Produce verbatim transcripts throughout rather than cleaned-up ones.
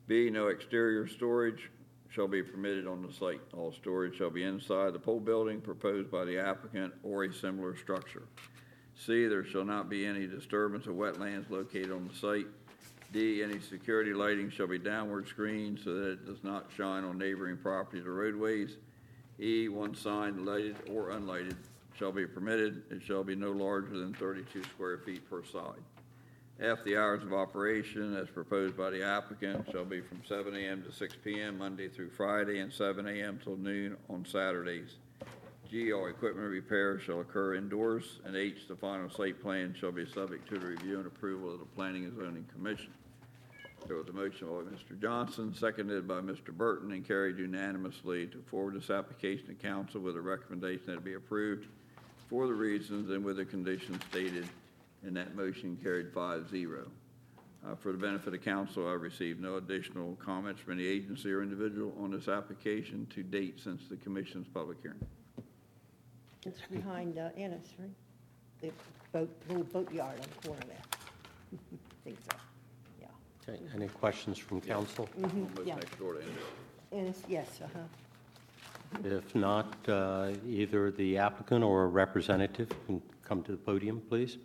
B, no exterior storage shall be permitted on the site. All storage shall be inside the pole building proposed by the applicant or a similar structure. C, there shall not be any disturbance of wetlands located on the site. D, any security lighting shall be downward screened so that it does not shine on neighboring properties or roadways. E, one sign, lighted or unlighted, shall be permitted. It shall be no larger than thirty-two square feet per side. F, the hours of operation as proposed by the applicant shall be from seven a.m. to six p.m. Monday through Friday and seven a.m. till noon on Saturdays. G, all equipment repairs shall occur indoors. And H, the final site plan shall be subject to the review and approval of the Planning and Zoning Commission. There was a motion by Mister Johnson, seconded by Mister Burton, and carried unanimously to forward this application to council with a recommendation that it be approved for the reasons and with the conditions stated in that motion, carried five zero. Uh, for the benefit of council, I've received no additional comments from any agency or individual on this application to date since the commission's public hearing. It's behind uh, Ennis, right? The boat, little boat yard on the corner there. I think so, yeah. Okay. Any questions from council? Mm-hmm. Almost Yeah. next door to Ennis. Ennis, yes, uh-huh. If not, uh, either the applicant or a representative can come to the podium, please.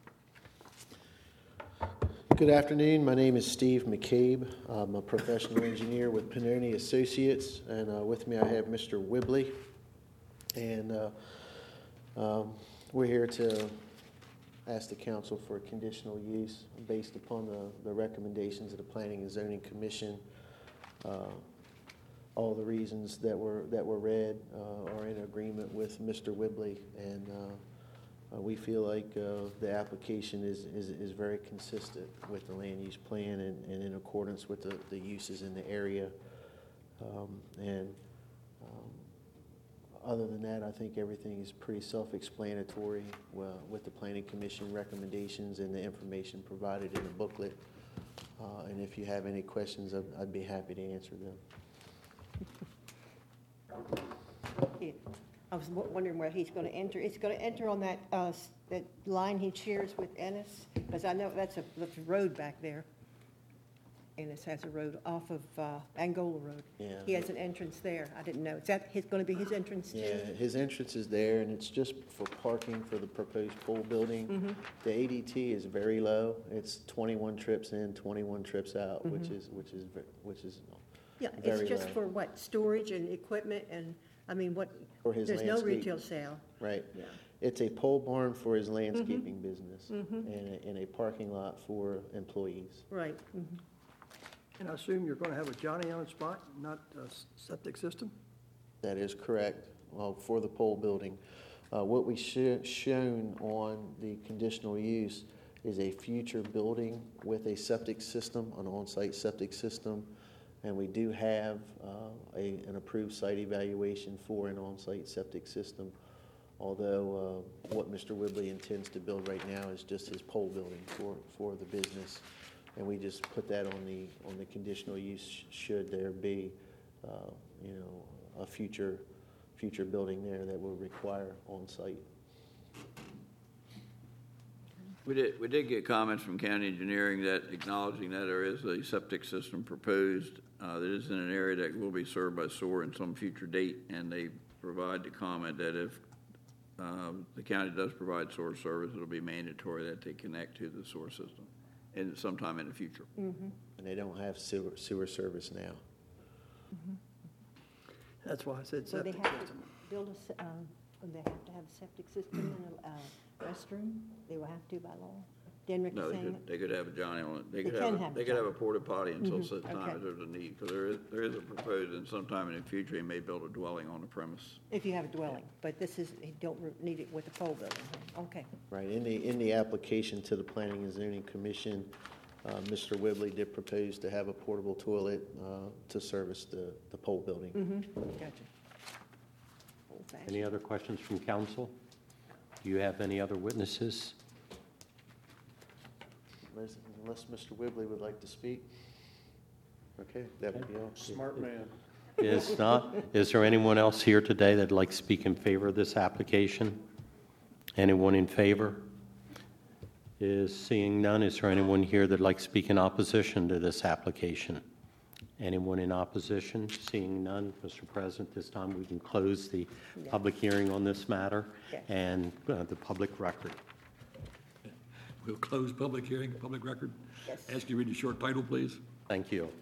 Good afternoon. My name is Steve McCabe. I'm a professional engineer with Pannoni Associates, and uh, with me I have Mister Whibley. And uh, um, we're here to ask the council for a conditional use based upon the, the recommendations of the Planning and Zoning Commission. Uh, all the reasons that were that were read uh, are in agreement with Mister Whibley, and uh, Uh, we feel like uh, the application is, is, is very consistent with the land use plan and, and in accordance with the, the uses in the area. Um, and um, other than that, I think everything is pretty self-explanatory well, with the Planning Commission recommendations and the information provided in the booklet. Uh, and if you have any questions, I'd, I'd be happy to answer them. Yeah. I was w- wondering where he's going to enter. It's going to enter on that uh, s- that line he shares with Ennis, because I know that's a, that's a road back there. Ennis has a road off of uh, Angola Road. Yeah. He has an entrance there. I didn't know. Is that his, going to be his entrance too? Yeah, his entrance is there, and it's just for parking for the proposed pole building. Mm-hmm. The A D T is very low. It's twenty-one trips in, twenty-one trips out, which is which is ve- which is Yeah, very it's just low. for what, storage and equipment and, I mean, what, For his there's no landscape. retail sale. right. Yeah. It's a pole barn for his landscaping Mm-hmm. business, and a, and a parking lot for employees. Right. Mhm. And I assume you're going to have a Johnny on spot, not a s- septic system? That is correct. Well, for the pole building, uh, what we sh- shown on the conditional use is a future building with a septic system, an on-site septic system. And we do have uh, a, an approved site evaluation for an on-site septic system, although uh, what Mister Whibley intends to build right now is just his pole building for, for the business. And we just put that on the on the conditional use should there be, uh, you know, a future future building there that will require on-site. We did, we did get comments from county engineering that acknowledging that there is a septic system proposed uh, that is in an area that will be served by SOAR in some future date, and they provide the comment that if um, the county does provide SOAR service, it'll be mandatory that they connect to the SOAR system in sometime in the future. Mm-hmm. And they don't have sewer, sewer service now. That's why I said So they septic have to system. build a, se- um, they have to have a septic system and a uh, restroom? They will have to by law? Denrick No, is they saying could, that? they could have a Johnny on it. They They could can have, a- have a they could have a Johnny. porta potty until Mhm, such time okay. as there's a need, because there is, there is a proposed, and sometime in the future, he may build a dwelling on the premise. If you have a dwelling, but this is, you don't re- need it with a pole building, huh? Okay. Right, in the, in the application to the Planning and Zoning Commission, uh, Mister Whibley did propose to have a portable toilet uh, to service the, the pole building. Mm-hmm, gotcha. Old-fashioned. Any other questions from council? Do you have any other witnesses? Unless, unless Mister Whibley would like to speak? Okay, that would be all. Smart man. Is not, is there anyone else here today that'd like to speak in favor of this application? Anyone in favor? Is seeing none, is there anyone here that'd like to speak in opposition to this application? Anyone in opposition? Seeing none, Mister President, this time we can close the Yeah. public hearing on this matter Yes. and uh, the public record. We'll close public hearing, public record. Yes. Ask you to read the short title, please. Thank you.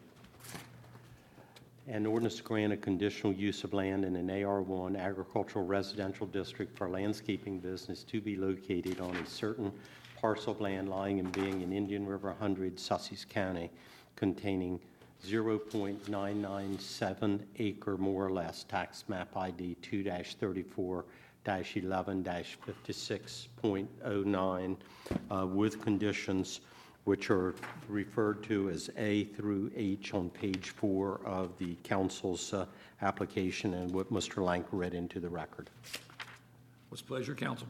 An ordinance to grant a conditional use of land in an A R one agricultural residential district for landscaping business to be located on a certain parcel of land lying and being in Indian River Hundred, Sussex County, containing zero point nine nine seven acre more or less, tax map I D two thirty-four eleven fifty-six point oh nine, uh, with conditions which are referred to as A through H on page four of the council's uh, application and what Mister Lank read into the record. What's the pleasure, council?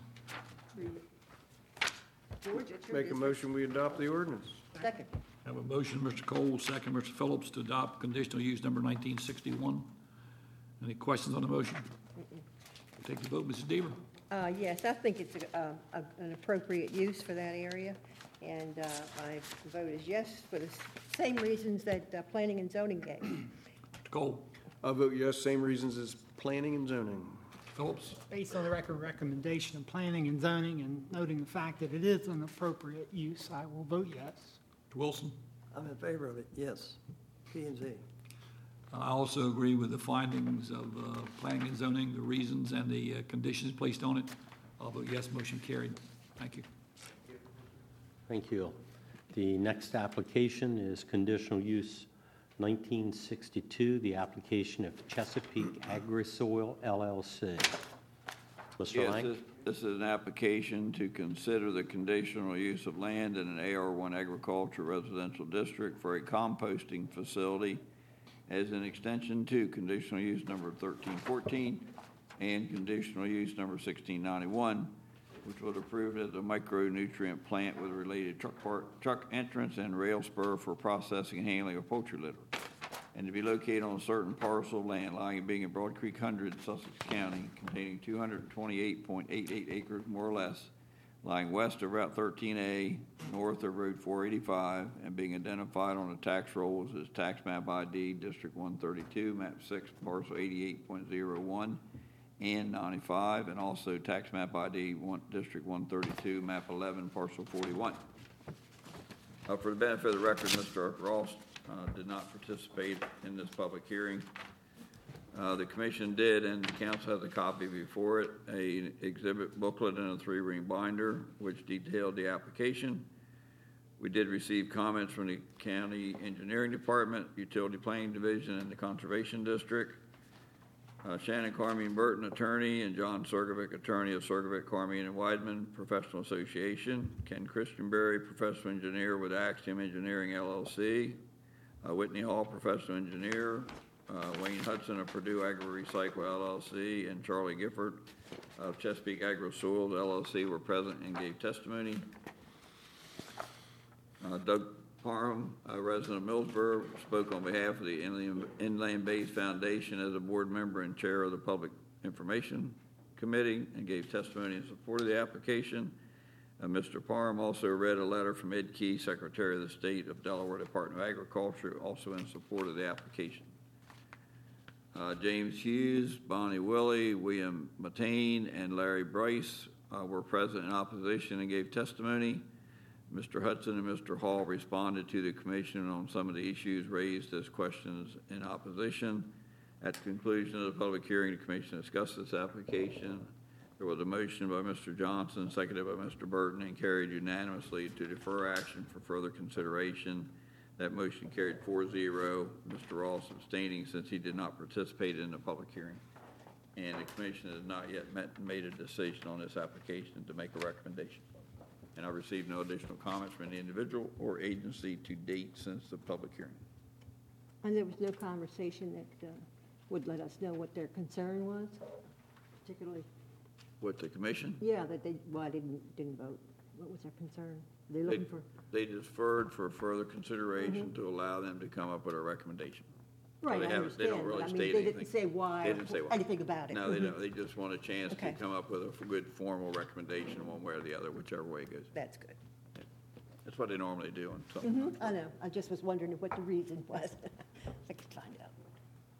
George, it's your Make a business. motion, we adopt the ordinance. Second. I have a motion, Mister Cole, second, Mister Phillips, to adopt conditional use number nineteen sixty-one. Any questions on the motion? Take the vote, Missus Deaver. Uh, Yes, I think it's a- a- a- an appropriate use for that area, and uh, my vote is yes for the s- same reasons that uh, planning and zoning gave. Mister Cole, I'll vote yes, same reasons as planning and zoning. Phillips, Based on the record recommendation of planning and zoning and noting the fact that it is an appropriate use, I will vote yes. Mister Wilson. I'm in favor of it, yes. P and Z. I also agree with the findings of uh, planning and zoning, the reasons and the uh, conditions placed on it. I'll vote yes, motion carried. Thank you. Thank you. The next application is conditional use nineteen sixty-two, the application of Chesapeake Agrisoil L L C. Mister Yes, Lang? this, this is an application to consider the conditional use of land in an A R one agriculture residential district for a composting facility as an extension to conditional use number thirteen fourteen and conditional use number sixteen ninety-one, which was approved as a micronutrient plant with related truck park, truck entrance and rail spur for processing and handling of poultry litter, and to be located on a certain parcel of land lying and being in Broad Creek Hundred, Sussex County, containing two hundred twenty-eight point eight eight acres more or less, lying west of Route thirteen A, north of Road four eighty-five, and being identified on the tax rolls as tax map I D District one thirty-two, map six, parcel eighty-eight point oh one and ninety-five, and also tax map I D one, District one thirty-two, map eleven, parcel forty-one. Uh, for the benefit of the record, Mister Ross uh, did not participate in this public hearing. Uh, The commission did, and the council has a copy before it, a exhibit booklet and a three-ring binder, which detailed the application. We did receive comments from the county engineering department, utility planning division, and the conservation district. Uh, Shannon Carmine Burton, attorney, and John Sergovic, attorney of Sergovic, Carmine, and Weidman Professional Association. Ken Christianberry, professional engineer with Axiom Engineering L L C. Uh, Whitney Hall, professional engineer. Uh, Wayne Hudson of Purdue Agri Recycle L L C, and Charlie Gifford of Chesapeake Agri-Soil L L C were present and gave testimony. Uh, Doug Parham, a resident of Millsboro, spoke on behalf of the Inland, Inland Bays Foundation as a board member and chair of the Public Information Committee and gave testimony in support of the application. Uh, Mister Parham also read a letter from Ed Key, Secretary of the State of Delaware Department of Agriculture, also in support of the application. Uh, James Hughes, Bonnie Willie, William Matane, and Larry Bryce uh, were present in opposition and gave testimony. Mister Hudson and Mister Hall responded to the commission on some of the issues raised as questions in opposition. At the conclusion of the public hearing, the commission discussed this application. There was a motion by Mister Johnson, seconded by Mister Burton, and carried unanimously to defer action for further consideration. That motion carried four zero, Mister Ross abstaining since he did not participate in the public hearing. And the commission has not yet met, made a decision on this application to make a recommendation. And I received no additional comments from any individual or agency to date since the public hearing. And there was no conversation that uh, would let us know what their concern was, particularly, With the commission, yeah, that they, why didn't, didn't vote? What was their concern? They they, looking for, they deferred for further consideration to allow them to come up with a recommendation. So right, they I haven't- they don't understand, really but I mean, state they anything. didn't say why, They didn't say why. anything about it. No, they Mhm. don't, they just want a chance to Okay. come up with a good formal recommendation one way or the other, whichever way it goes. That's good. That's what they normally do on something. Mhm, I know, I just was wondering what the reason was. Like,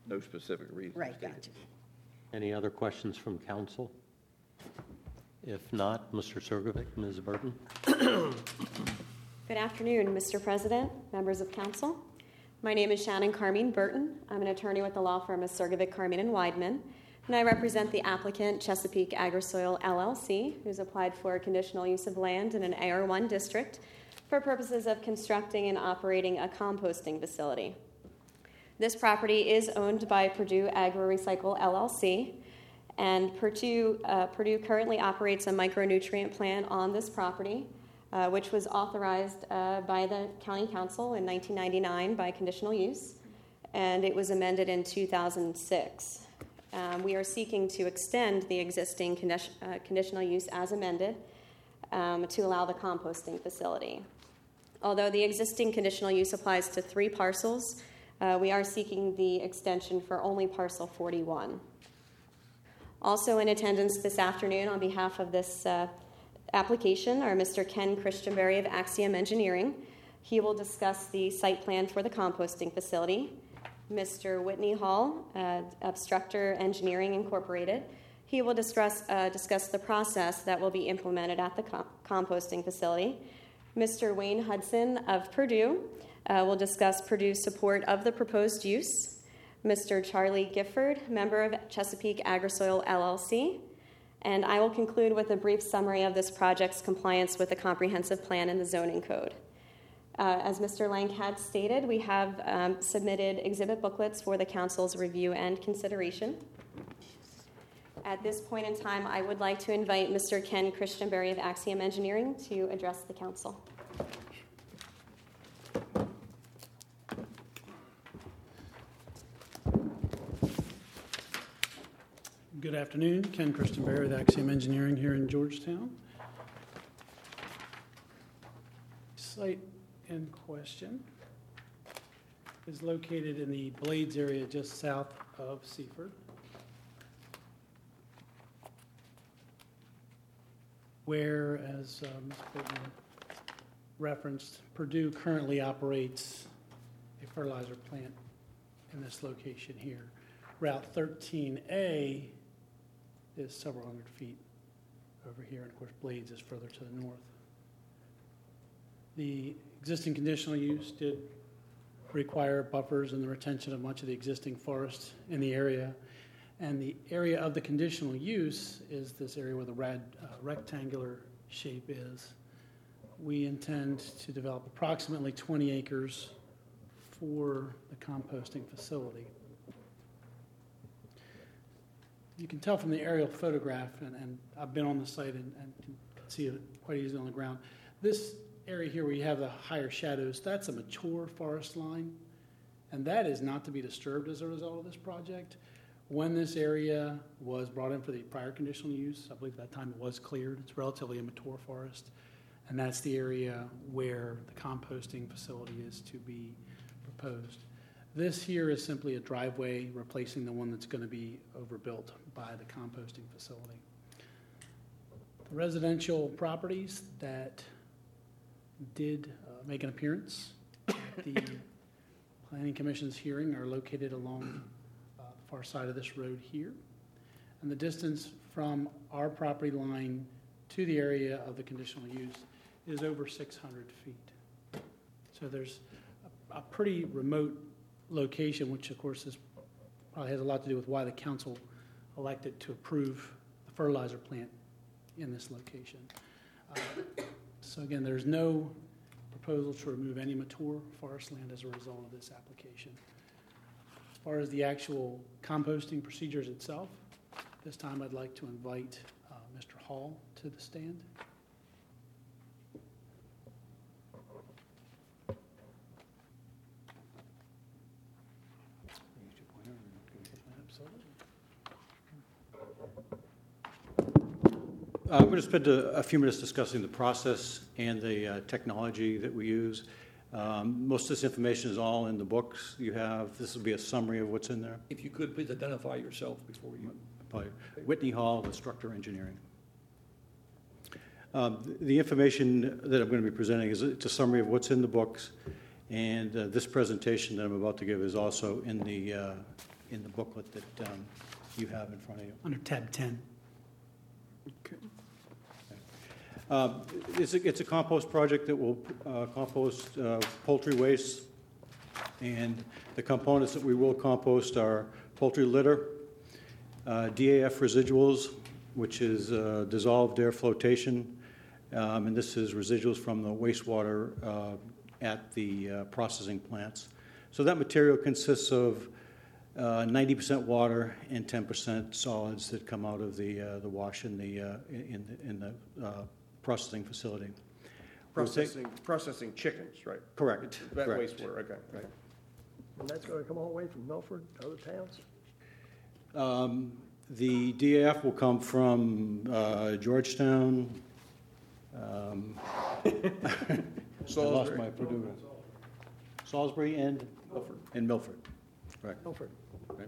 no specific reason. Right, stated. gotcha. Any other questions from council? If not, Mister Surgovic, Miz Burton. Good afternoon, Mister President, members of council. My name is Shannon Carmine Burton. I'm an attorney with the law firm of Surgovic, Carmine and Weidman, and I represent the applicant Chesapeake Agrisoil L L C, who's applied for a conditional use of land in an A R one district for purposes of constructing and operating a composting facility. This property is owned by Purdue Agri-Recycle L L C, and Purdue, uh, Purdue currently operates a micronutrient plant on this property, Uh, which was authorized uh, by the County Council in nineteen ninety-nine by conditional use, and it was amended in two thousand six. Um, we are seeking to extend the existing condi- uh, conditional use as amended um, to allow the composting facility. Although the existing conditional use applies to three parcels, uh, we are seeking the extension for only parcel forty-one. Also in attendance this afternoon on behalf of this uh, application are Mister Ken Christianberry of Axiom Engineering. He will discuss the site plan for the composting facility. Mister Whitney Hall uh, of Structure Engineering Incorporated. He will discuss, uh, discuss the process that will be implemented at the com- composting facility. Mister Wayne Hudson of Purdue uh, will discuss Purdue's support of the proposed use. Mister Charlie Gifford, member of Chesapeake Agrisoil L L C. And I will conclude with a brief summary of this project's compliance with the comprehensive plan and the zoning code. Uh, as Mister Lang had stated, we have um, submitted exhibit booklets for the council's review and consideration. At this point in time, I would like to invite Mister Ken Christianberry of Axiom Engineering to address the council. Good afternoon. Ken Christianberry with Axiom Engineering here in Georgetown. Site in question is located in the Blades area just south of Seaford, where, as uh, Miz Pittman referenced, Purdue currently operates a fertilizer plant in this location here. Route thirteen A is several hundred feet over here, and of course Blades is further to the north. The existing conditional use did require buffers and the retention of much of the existing forest in the area, and the area of the conditional use is this area where the red uh, rectangular shape is. We intend to develop approximately twenty acres for the composting facility. You can tell from the aerial photograph, and, and I've been on the site and, and can see it quite easily on the ground. This area here where you have the higher shadows, that's a mature forest line, and that is not to be disturbed as a result of this project. When this area was brought in for the prior conditional use, I believe at that time it was cleared. It's relatively a mature forest, and that's the area where the composting facility is to be proposed. This here is simply a driveway replacing the one that's going to be overbuilt by the composting facility. The residential properties that did uh, make an appearance at the Planning Commission's hearing are located along uh, the far side of this road here. And the distance from our property line to the area of the conditional use is over six hundred feet. So there's a, a pretty remote location, which of course is probably has a lot to do with why the council elected to approve the fertilizer plant in this location. Uh, so again, there's no proposal to remove any mature forest land as a result of this application. As far as the actual composting procedures itself, this time I'd like to invite uh, Mister Hall to the stand. Uh, we're going to spend a, a few minutes discussing the process and the uh, technology that we use. Um, most of this information is all in the books you have. This will be a summary of what's in there. If you could, please identify yourself before you... By Whitney Hall with Structure Engineering. Um, the, the information that I'm going to be presenting is it's a summary of what's in the books, and uh, this presentation that I'm about to give is also in the uh, in the booklet that um, you have in front of you. Under tab ten. Uh, It's a, it's a compost project that will uh, compost uh, poultry waste, and the components that we will compost are poultry litter, uh, D A F residuals, which is uh, dissolved air flotation, um, and this is residuals from the wastewater uh, at the uh, processing plants. So that material consists of uh, ninety percent water and ten percent solids that come out of the uh, the wash in the uh, in the, in the uh, processing facility. We'll take- Processing, processing chickens, right? Correct. That correct. wastewater, okay. Right. And that's going to come all the way from Milford to other towns? Um, The D A F will come from uh, Georgetown. um, I lost Salisbury. my Purdue. Salisbury and? Milford. And Milford, correct. Milford. Right.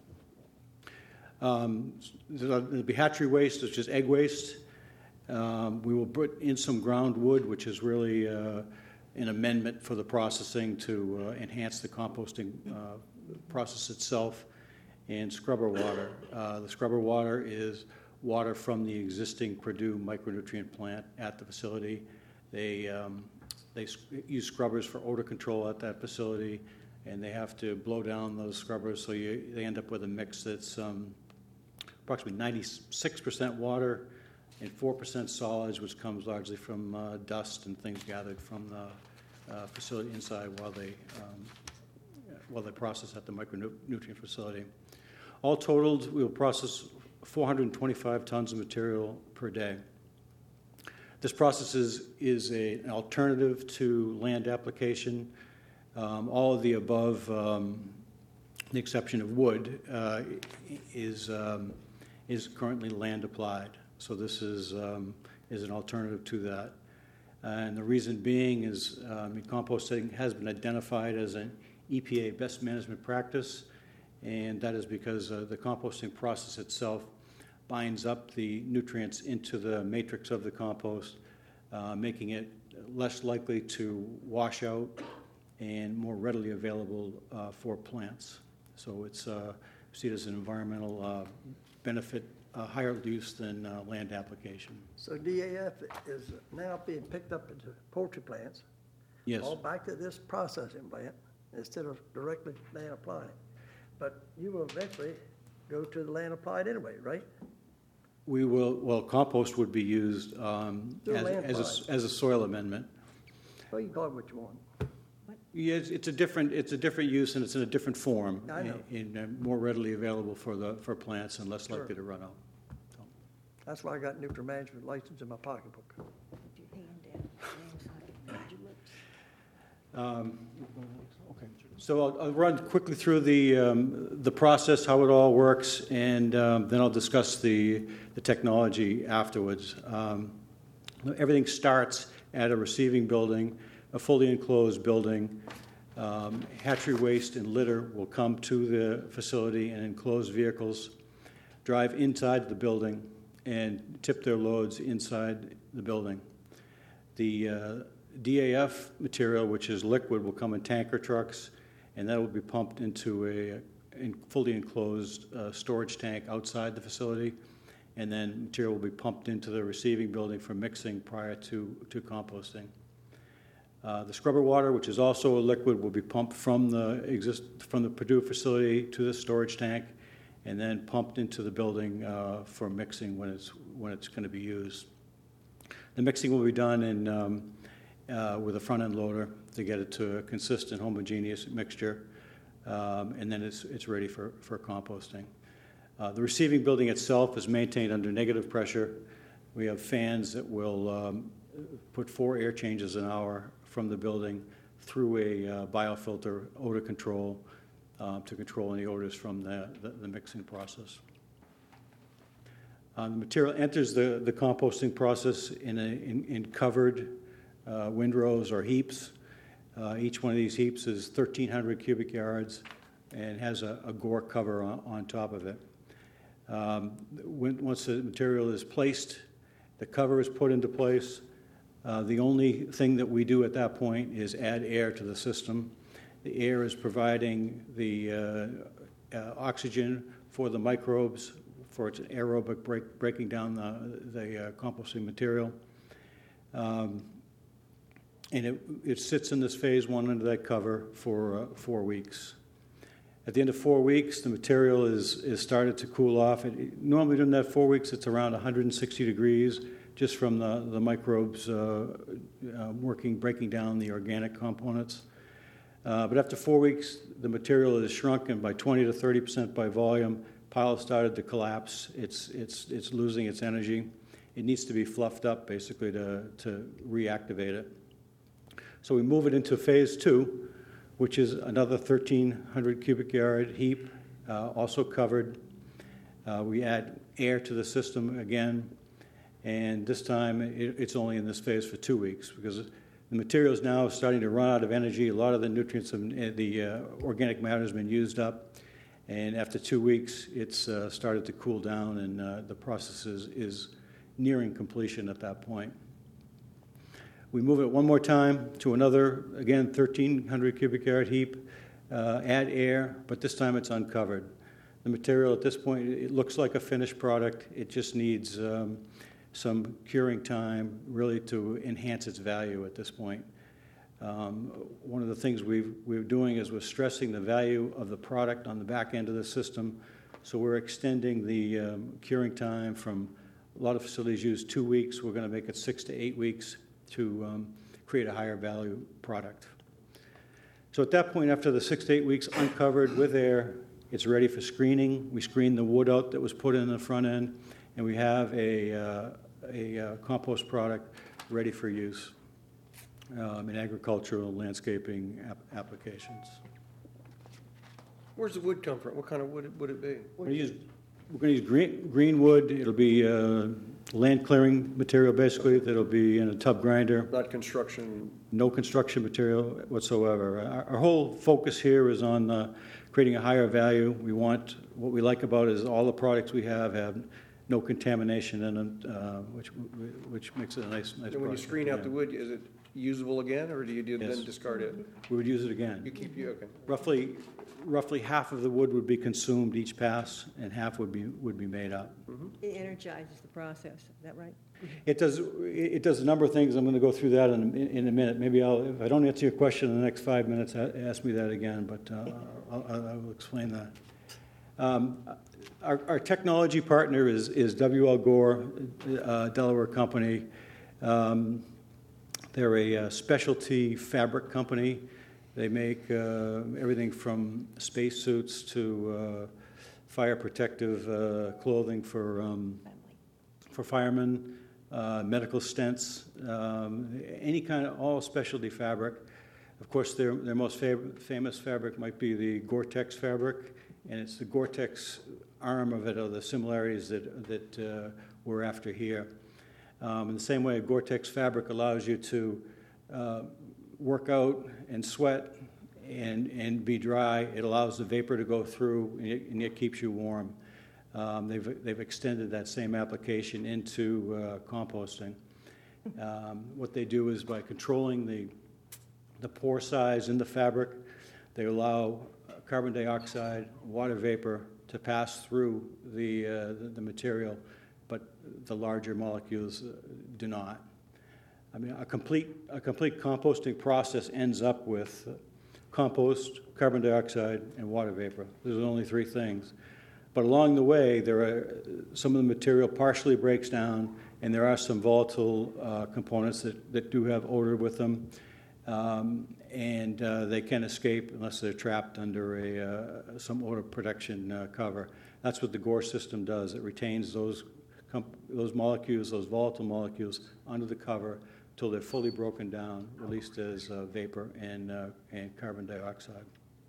Um, There'll be hatchery waste, which is egg waste. Um, We will put in some ground wood, which is really uh, an amendment for the processing to uh, enhance the composting uh, process itself, and scrubber water. Uh, The scrubber water is water from the existing Purdue micronutrient plant at the facility. They, um, they s- use scrubbers for odor control at that facility, and they have to blow down those scrubbers, so you, they end up with a mix that's um, approximately ninety-six percent water and four percent solids, which comes largely from uh, dust and things gathered from the uh, facility inside while they, um, while they process at the micronutrient facility. All totaled, we will process four hundred twenty-five tons of material per day. This process is, is a, an alternative to land application. Um, all of the above, um, the exception of wood, uh, is, um, is currently land applied. So this is, um, is an alternative to that. And the reason being is um, composting has been identified as an E P A best management practice, and that is because uh, the composting process itself binds up the nutrients into the matrix of the compost, uh, making it less likely to wash out and more readily available uh, for plants. So it's uh, seen as an environmental uh, benefit, uh, higher use than uh, land application. So D A F is now being picked up into poultry plants? Yes. All back to this processing plant instead of directly land applying. But you will eventually go to the land applied anyway, right? We will, well, compost would be used um, Through as, land as, applied. a, as a soil amendment. Well, you can call it what you want. Yeah, it's, it's a different, it's a different use and it's in a different form. I know. And and more readily available for the, for plants and less Sure. likely to run out. That's why I got nutrient management license in my pocketbook. Um, Okay. So I'll, I'll run quickly through the, um, the process, how it all works, and um, then I'll discuss the, the technology afterwards. Um, Everything starts at a receiving building, a fully enclosed building. Um, Hatchery waste and litter will come to the facility in enclosed vehicles, drive inside the building, and tip their loads inside the building. The uh, D A F material, which is liquid, will come in tanker trucks, and that will be pumped into a in fully enclosed uh, storage tank outside the facility, and then material will be pumped into the receiving building for mixing prior to, to composting. Uh, the scrubber water, which is also a liquid, will be pumped from the exist from the Purdue facility to the storage tank, and then pumped into the building uh, for mixing when it's when it's going to be used. The mixing will be done in um, uh, with a front-end loader to get it to a consistent, homogeneous mixture, um, and then it's it's ready for for composting. Uh, the receiving building itself is maintained under negative pressure. We have fans that will um, put four air changes an hour from the building through a uh, biofilter odor control uh, to control any odors from the, the, the mixing process. Uh, the material enters the, the composting process in, a, in, in covered uh, windrows or heaps. Uh, each one of these heaps is thirteen hundred cubic yards and has a, a gore cover on, on top of it. Um, when, once the material is placed, the cover is put into place. Uh, the only thing that we do at that point is add air to the system. The air is providing the uh, uh, oxygen for the microbes, for its aerobic break, breaking down the, the uh, composting material. Um, and it, it sits in this phase one under that cover for uh, four weeks. At the end of four weeks, the material is, is started to cool off. It, it, normally during that four weeks, it's around one hundred sixty degrees, just from the, the microbes uh, uh, working, breaking down the organic components. Uh, but after four weeks, the material is shrunken by twenty to thirty percent by volume. Pile started to collapse. It's, it's, it's losing its energy. It needs to be fluffed up, basically, to, to reactivate it. So we move it into phase two, which is another thirteen hundred cubic yard heap, uh, also covered. Uh, we add air to the system again, and this time it, it's only in this phase for two weeks because the material is now starting to run out of energy. A lot of the nutrients and the uh, organic matter has been used up. And after two weeks, it's uh, started to cool down, and uh, the process is, is nearing completion at that point. We move it one more time to another, again, thirteen hundred cubic yard heap, uh, add air, but this time it's uncovered. The material at this point, it looks like a finished product. It just needs um, some curing time, really, to enhance its value at this point. Um, one of the things we've, we're doing is we're stressing the value of the product on the back end of the system. So we're extending the um, curing time from, a lot of facilities use two weeks. We're going to make it six to eight weeks to um, create a higher value product. So at that point, after the six to eight weeks uncovered with air, it's ready for screening. We screen the wood out that was put in the front end, and we have a, uh, a uh, compost product ready for use. Um, in agricultural landscaping ap- applications. Where's the wood come from? What kind of wood would it be? We're going to use, we're going to use green, green wood. It'll be uh, land clearing material, basically, that'll be in a tub grinder. Not construction? No construction material whatsoever. Our, our whole focus here is on uh, creating a higher value. We want, what we like about it is all the products we have have no contamination in them, uh, which which makes it a nice, nice And when you product. screen out Yeah. the wood, is it usable again, or do you do Yes. then discard it? We would use it again. You keep, you, okay. Roughly, roughly half of the wood would be consumed each pass, and half would be would be made up. It energizes the process, is that right? It does. It does a number of things. I'm going to go through that in, in, in a minute. Maybe I'll, if I don't answer your question in the next five minutes, ask me that again. But uh, I'll, I will explain that. Um, our, our technology partner is is W L Gore, uh, Delaware company. Um, they're a, uh specialty fabric company. They make uh, everything from spacesuits to uh, fire protective uh, clothing for um, for firemen, uh, medical stents, um, any kind of all specialty fabric. Of course, their their most fav- famous fabric might be the Gore-Tex fabric, and it's the Gore-Tex arm of it, or the similarities that that uh, we're after here. Um, in the same way, Gore-Tex fabric allows you to uh, work out and sweat and and be dry. It allows the vapor to go through, and it, and it keeps you warm. Um, they've they've extended that same application into uh, composting. Um, what they do is by controlling the the pore size in the fabric, they allow carbon dioxide, water vapor to pass through the uh, the, the material, but the larger molecules uh, do not. I mean, a complete a complete composting process ends up with compost, carbon dioxide, and water vapor. Those are only three things. But along the way, there are some of the material partially breaks down, and there are some volatile uh, components that, that do have odor with them, um, and uh, they can escape unless they're trapped under a uh, some odor protection uh, cover. That's what the Gore system does. It retains those comp- those molecules, those volatile molecules, under the cover until they're fully broken down, released as uh, vapor and uh, and carbon dioxide.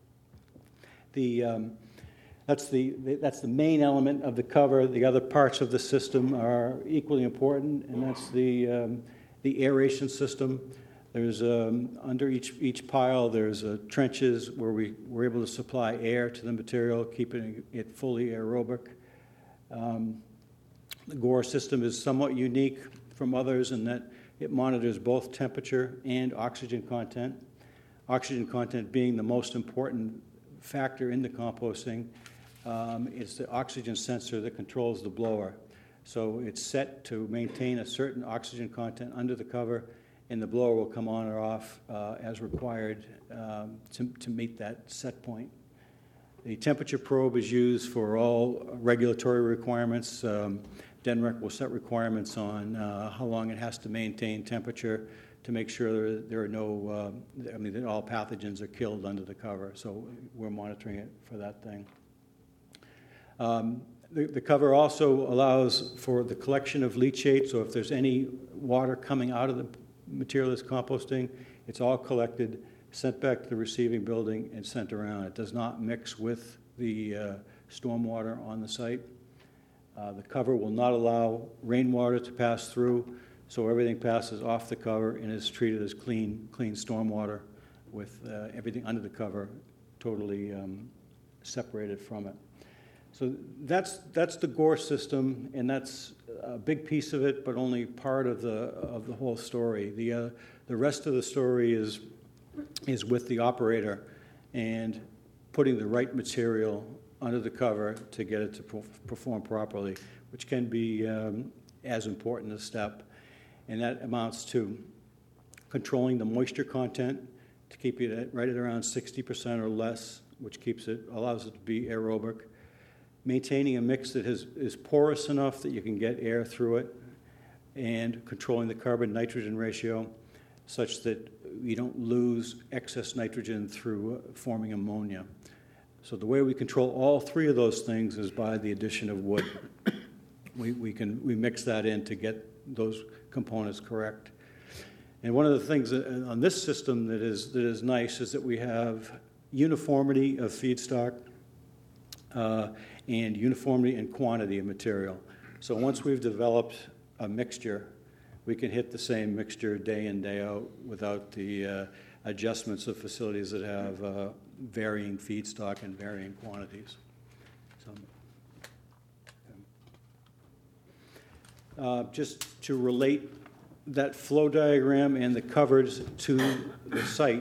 The um, That's the, that's the main element of the cover. The other parts of the system are equally important, and that's the, um, the aeration system. There's, um, under each, each pile, there's uh, trenches where we, we're able to supply air to the material, keeping it fully aerobic. Um, the Gore system is somewhat unique from others in that it monitors both temperature and oxygen content. Oxygen content being the most important factor in the composting. um, it's the oxygen sensor that controls the blower. So it's set to maintain a certain oxygen content under the cover, and the blower will come on or off uh, as required um, to, to meet that set point. The temperature probe is used for all regulatory requirements. Um, D N R E C will set requirements on uh, how long it has to maintain temperature to make sure there, there are no, uh, I mean, that all pathogens are killed under the cover. So we're monitoring it for that thing. Um, the, the cover also allows for the collection of leachate. So if there's any water coming out of the material that's composting, it's all collected, sent back to the receiving building, and sent around. It does not mix with the uh, stormwater on the site. Uh, the cover will not allow rainwater to pass through, so everything passes off the cover and is treated as clean, clean stormwater with uh, everything under the cover totally um, separated from it. So that's that's the Gore system, and that's a big piece of it, but only part of the of the whole story. The uh, the rest of the story is is with the operator and putting the right material under the cover to get it to perform properly, which can be um, as important a step. And that amounts to controlling the moisture content to keep it at, right at around sixty percent or less, which keeps it, allows it to be aerobic. Maintaining a mix that has, is porous enough that you can get air through it, and controlling the carbon-nitrogen ratio such that you don't lose excess nitrogen through forming ammonia. So the way we control all three of those things is by the addition of wood. We, we can we mix that in to get those components correct. And one of the things that, on this system that is that is nice is that we have uniformity of feedstock uh, and uniformity in quantity of material. So once we've developed a mixture, we can hit the same mixture day in, day out without the uh, adjustments of facilities that have uh, varying feedstock and varying quantities. So, uh, just to relate that flow diagram and the covers to the site,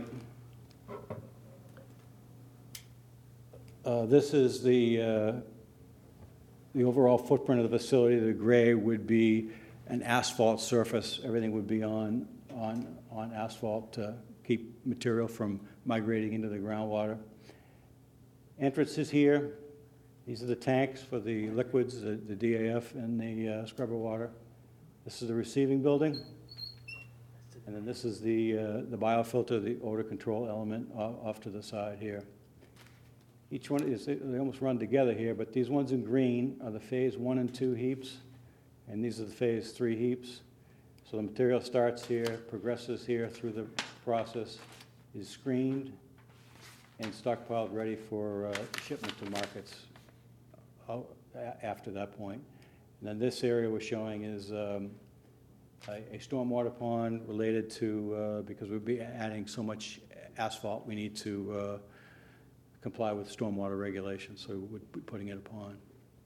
uh, this is the uh, the overall footprint of the facility. The gray would be an asphalt surface. Everything would be on on on asphalt to keep material from migrating into the groundwater. Entrance is here. These are the tanks for the liquids, the, the D A F and the uh, scrubber water. This is the receiving building. And then this is the, uh, the biofilter, the odor control element off, off to the side here. Each one is, they almost run together here, but these ones in green are the phase one and two heaps, and these are the phase three heaps. So the material starts here, progresses here through the process, is screened, and stockpiled ready for uh, shipment to markets after that point. And then this area we're showing is um, a, a stormwater pond related to, uh, because we'll be adding so much asphalt, we need to uh, comply with stormwater regulations, so we're putting in a pond.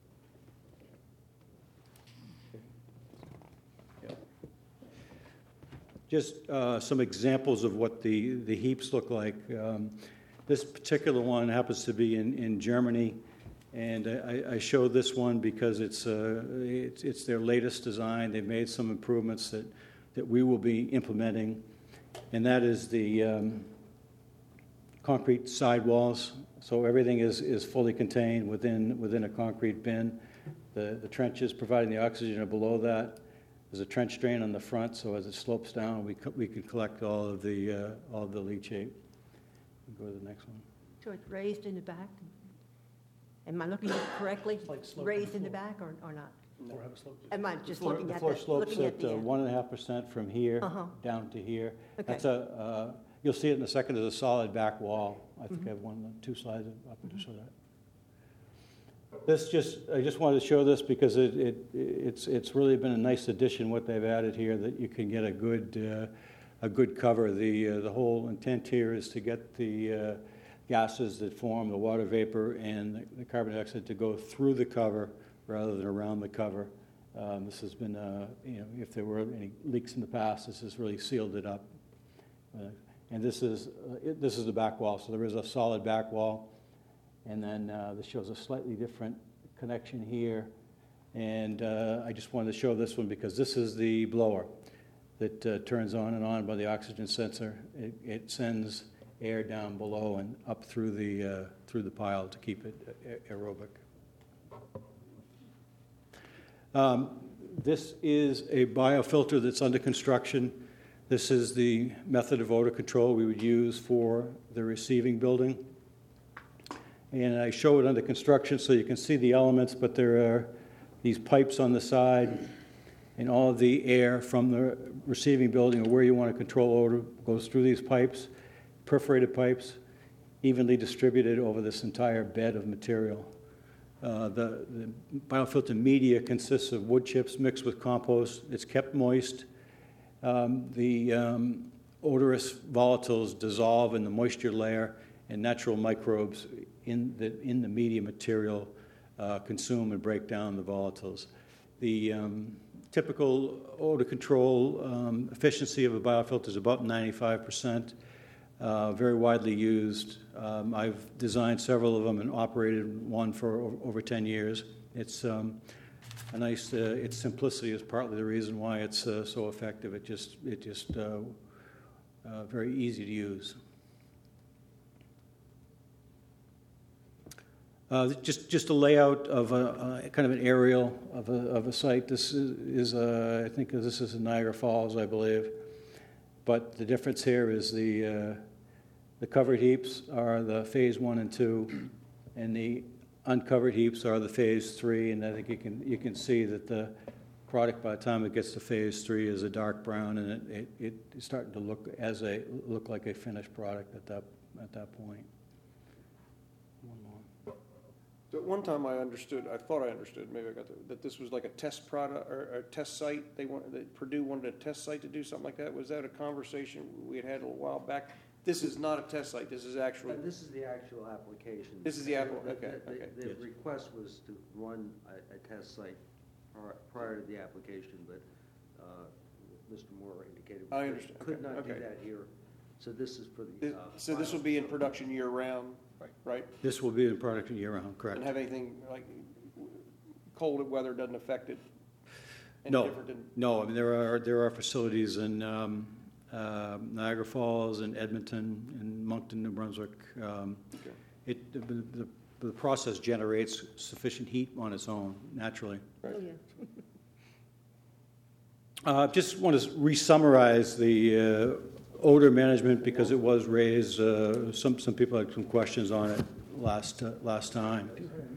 Just uh, some examples of what the, the heaps look like. Um, this particular one happens to be in, in Germany, and I, I show this one because it's, uh, it's, it's their latest design. They've made some improvements that, that we will be implementing, and that is the um, concrete sidewalls. So everything is, is fully contained within, within a concrete bin. The, the trenches providing the oxygen are below that. There's a trench drain on the front, so as it slopes down, we co- we can collect all of the uh, all of the leachate. Go to the next one. So it's raised in the back? Am I looking at it correctly? like sloping Raised the in the floor. back or, or not? Or have a slope. Am I just Floor- looking the at floor the, slopes looking at at the uh, end? one and a half percent from here Uh-huh. down to here. Okay. That's a uh, you'll see it in a second. There's a solid back wall. I think Mm-hmm. I have one, two slides up to show that. This just, I just wanted to show this because it, it, it's, it's really been a nice addition what they've added here, that you can get a good, uh, a good cover. The, uh, the whole intent here is to get the uh, gases that form the water vapor and the, the carbon dioxide to go through the cover rather than around the cover. Um, this has been, uh, you know, if there were any leaks in the past, this has really sealed it up. Uh, and this is, uh, it, this is the back wall, so there is a solid back wall. And then uh, this shows a slightly different connection here. And uh, I just wanted to show this one because this is the blower that uh, turns on and on by the oxygen sensor. It, it sends air down below and up through the, uh, through the pile to keep it a- aerobic. Um, this is a biofilter that's under construction. This is the method of odor control we would use for the receiving building. And I show it under construction so you can see the elements, but there are these pipes on the side, and all of the air from the receiving building or where you want to control odor goes through these pipes, perforated pipes, evenly distributed over this entire bed of material. Uh, the, the biofilter media consists of wood chips mixed with compost. It's kept moist. Um, the um, odorous volatiles dissolve in the moisture layer, and natural microbes in the, in the media material uh, consume and break down the volatiles. The um, typical odor control um, efficiency of a biofilter is about ninety-five percent, uh, very widely used. Um, I've designed several of them and operated one for over, over ten years. It's um, a nice, uh, its simplicity is partly the reason why it's uh, so effective. It just, it just uh, uh, very easy to use. Uh, just, just a layout of a, a kind of an aerial of a, of a site. This is, is a, I think this is in Niagara Falls, I believe. But the difference here is the uh, the covered heaps are the phase one and two, and the uncovered heaps are the phase three. And I think you can you can see that the product by the time it gets to phase three is a dark brown, and it, it, it's starting to look as a look like a finished product at that at that point. One more. So at one time I understood, I thought I understood, maybe I got the, that this was like a test product or a test site. They wanted, that Purdue wanted a test site to do something like that. Was that a conversation we had had a little while back? This is not a test site. This is actually. Uh, This is the actual application. This is the apple- The- okay, the- okay. The Yes. request was to run a, a test site pri- prior to the application, but uh, Mister Moore indicated. we I could- understand. Could Okay, not do okay. that here. So this is for the. This- uh, So this will final- be in production year-round, right? This will be in product year-round, correct? And have anything, like, cold weather doesn't affect it? Any No, different than- no. I mean, there are there are facilities in um, uh, Niagara Falls and Edmonton and Moncton, New Brunswick. Um, Okay. it the, the, the process generates sufficient heat on its own naturally. Oh, yeah. Uh, just want to re-summarize the uh, odor management because it was raised. Uh, some some people had some questions on it last uh, last time.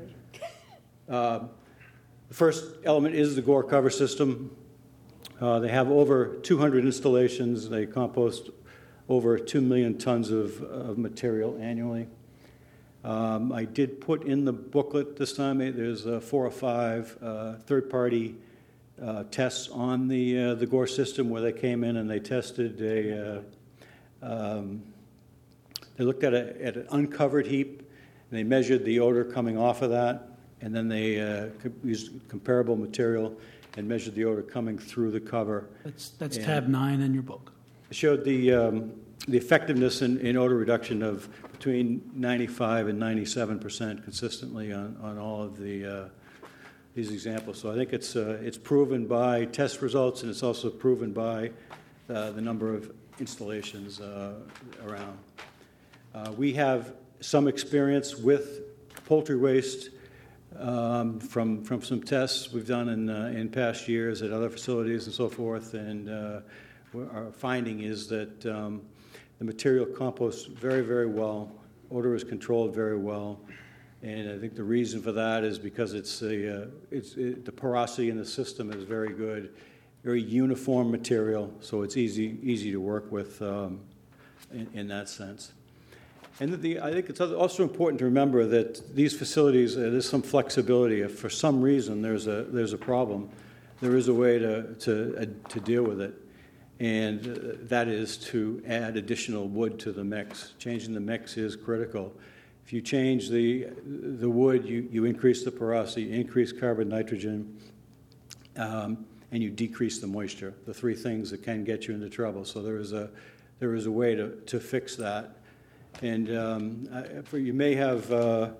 Uh, the first element is the Gore cover system. Uh, they have over two hundred installations. They compost over two million tons of, of material annually. Um, I did put in the booklet this time, there's uh, four or five uh, third-party uh, tests on the, uh, the Gore system where they came in and they tested a, uh, um, they looked at, a, at an uncovered heap and they measured the odor coming off of that, and then they uh, used comparable material and measured the odor coming through the cover. That's, that's And- tab nine in your book. It showed the, um, the effectiveness in, in odor reduction of between ninety-five and ninety-seven percent consistently on, on all of the, uh, these examples. So I think it's, uh, it's proven by test results, and it's also proven by uh, the number of installations uh, around. Uh, we have some experience with poultry waste um, from, from some tests we've done in, uh, in past years at other facilities and so forth, and uh, our finding is that um, the material composts very, very well. Odor is controlled very well, and I think the reason for that is because it's a, uh, it's it, the porosity in the system is very good, very uniform material, so it's easy easy to work with um, in, in that sense. And the, I think it's also important to remember that these facilities, uh, there's some flexibility. If for some reason there's a there's a problem, there is a way to to uh, to deal with it. And uh, that is to add additional wood to the mix. Changing the mix is critical. If you change the the wood, you, you increase the porosity, increase carbon, nitrogen, um, and you decrease the moisture, the three things that can get you into trouble. So there is a, there is a way to, to fix that. And um, I, for, you may have uh,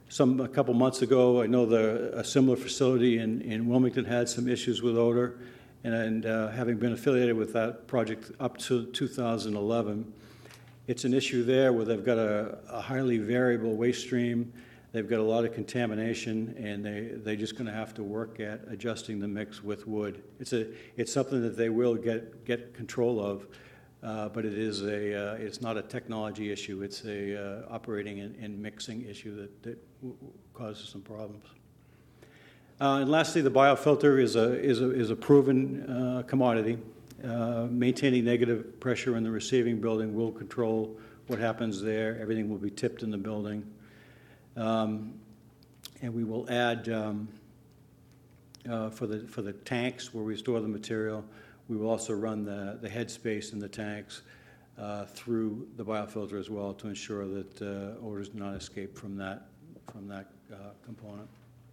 some, a couple months ago, I know the, a similar facility in, in Wilmington had some issues with odor, and, and uh, having been affiliated with that project up to two thousand eleven, it's an issue there where they've got a, a highly variable waste stream. They've got a lot of contamination, and they, they're just going to have to work at adjusting the mix with wood. It's a, it's something that they will get, get control of, uh, but it is a, uh, it's not a technology issue. It's a uh, operating and, and mixing issue that, that w- w- causes some problems. Uh, and lastly, the biofilter is a, is a, is a proven uh, commodity. Uh, maintaining negative pressure in the receiving building will control what happens there. Everything will be tipped in the building. Um, and we will add, um, uh, for the for the tanks where we store the material, we will also run the, the headspace in the tanks uh, through the biofilter as well to ensure that uh, odors do not escape from that, from that uh, component.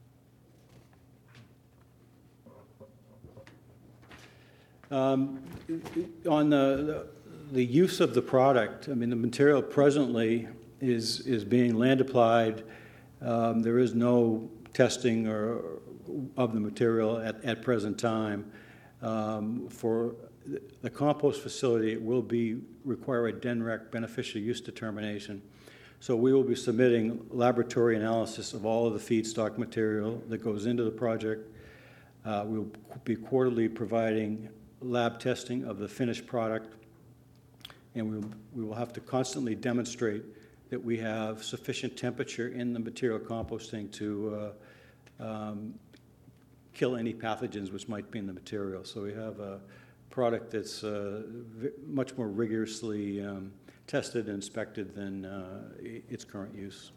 Um, on the, the the use of the product, I mean, the material presently is is being land applied. Um, there is no testing or of the material at, at present time. Um, for the compost facility, it will be require a D N R E C beneficial use determination. So we will be submitting laboratory analysis of all of the feedstock material that goes into the project. Uh, we'll be quarterly providing lab testing of the finished product, and we, we will have to constantly demonstrate that we have sufficient temperature in the material composting to uh, um, kill any pathogens which might be in the material. So we have a product that's uh, v- much more rigorously um, tested and inspected than uh, its current use.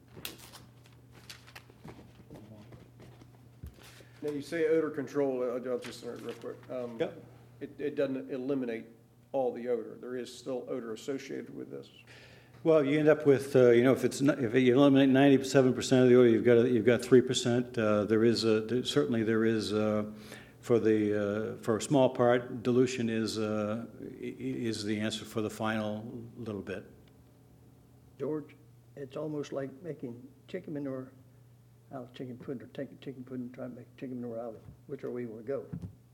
Now, you say odor control, I'll I'll just interrupt real quick. Um, Yep. It, it doesn't eliminate all the odor. There is still odor associated with this. Well, you end up with, uh, you know, if it's not, if you eliminate ninety-seven percent of the oil, you've got a, you've got three percent. Uh, there is a, there, certainly there is uh, for the uh, for a small part, dilution is uh, is the answer for the final little bit. George, it's almost like making chicken manure out of chicken pudding, or taking chicken pudding and trying to make chicken manure out of it. Which are we going to go?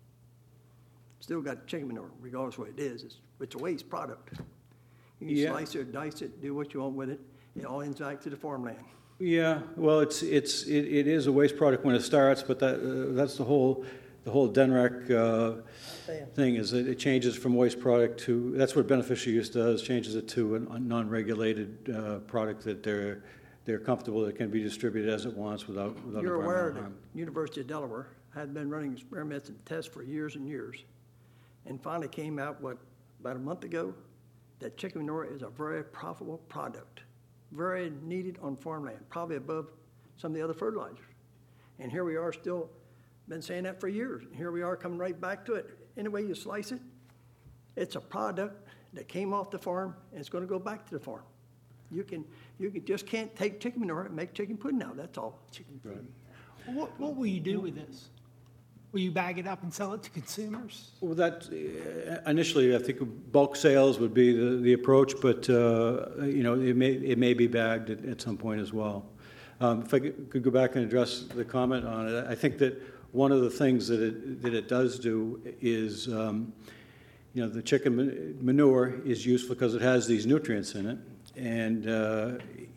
Still got chicken manure, regardless of what it is. It's, it's a waste product. You can Yeah. slice it, dice it, do what you want with it. It all ends back to the farmland. Yeah, well, it's it's it, it is a waste product when it starts, but that uh, that's the whole the whole D N R E C uh, thing is that it changes from waste product to, that's what beneficial use does, changes it to a, a non-regulated uh, product that they're they're comfortable that it can be distributed as it wants without without You're aware environmental that harm. University of Delaware had been running experiments and tests for years and years, and finally came out, what, about a month ago, that chicken manure is a very profitable product, very needed on farmland, probably above some of the other fertilizers. And here we are still, been saying that for years, and here we are coming right back to it. Any way you slice it, it's a product that came off the farm, and it's going to go back to the farm. You can, you can, just can't take chicken manure and make chicken pudding out, that's all. Chicken pudding. What, what will you do with this? Will you bag it up and sell it to consumers? Well, that uh, initially, I think bulk sales would be the, the approach, but uh, you know, it may it may be bagged at, at some point as well. Um, if I could, could go back and address the comment on it, I think that one of the things that it that it does do is, um, you know, the chicken manure is useful because it has these nutrients in it, and uh,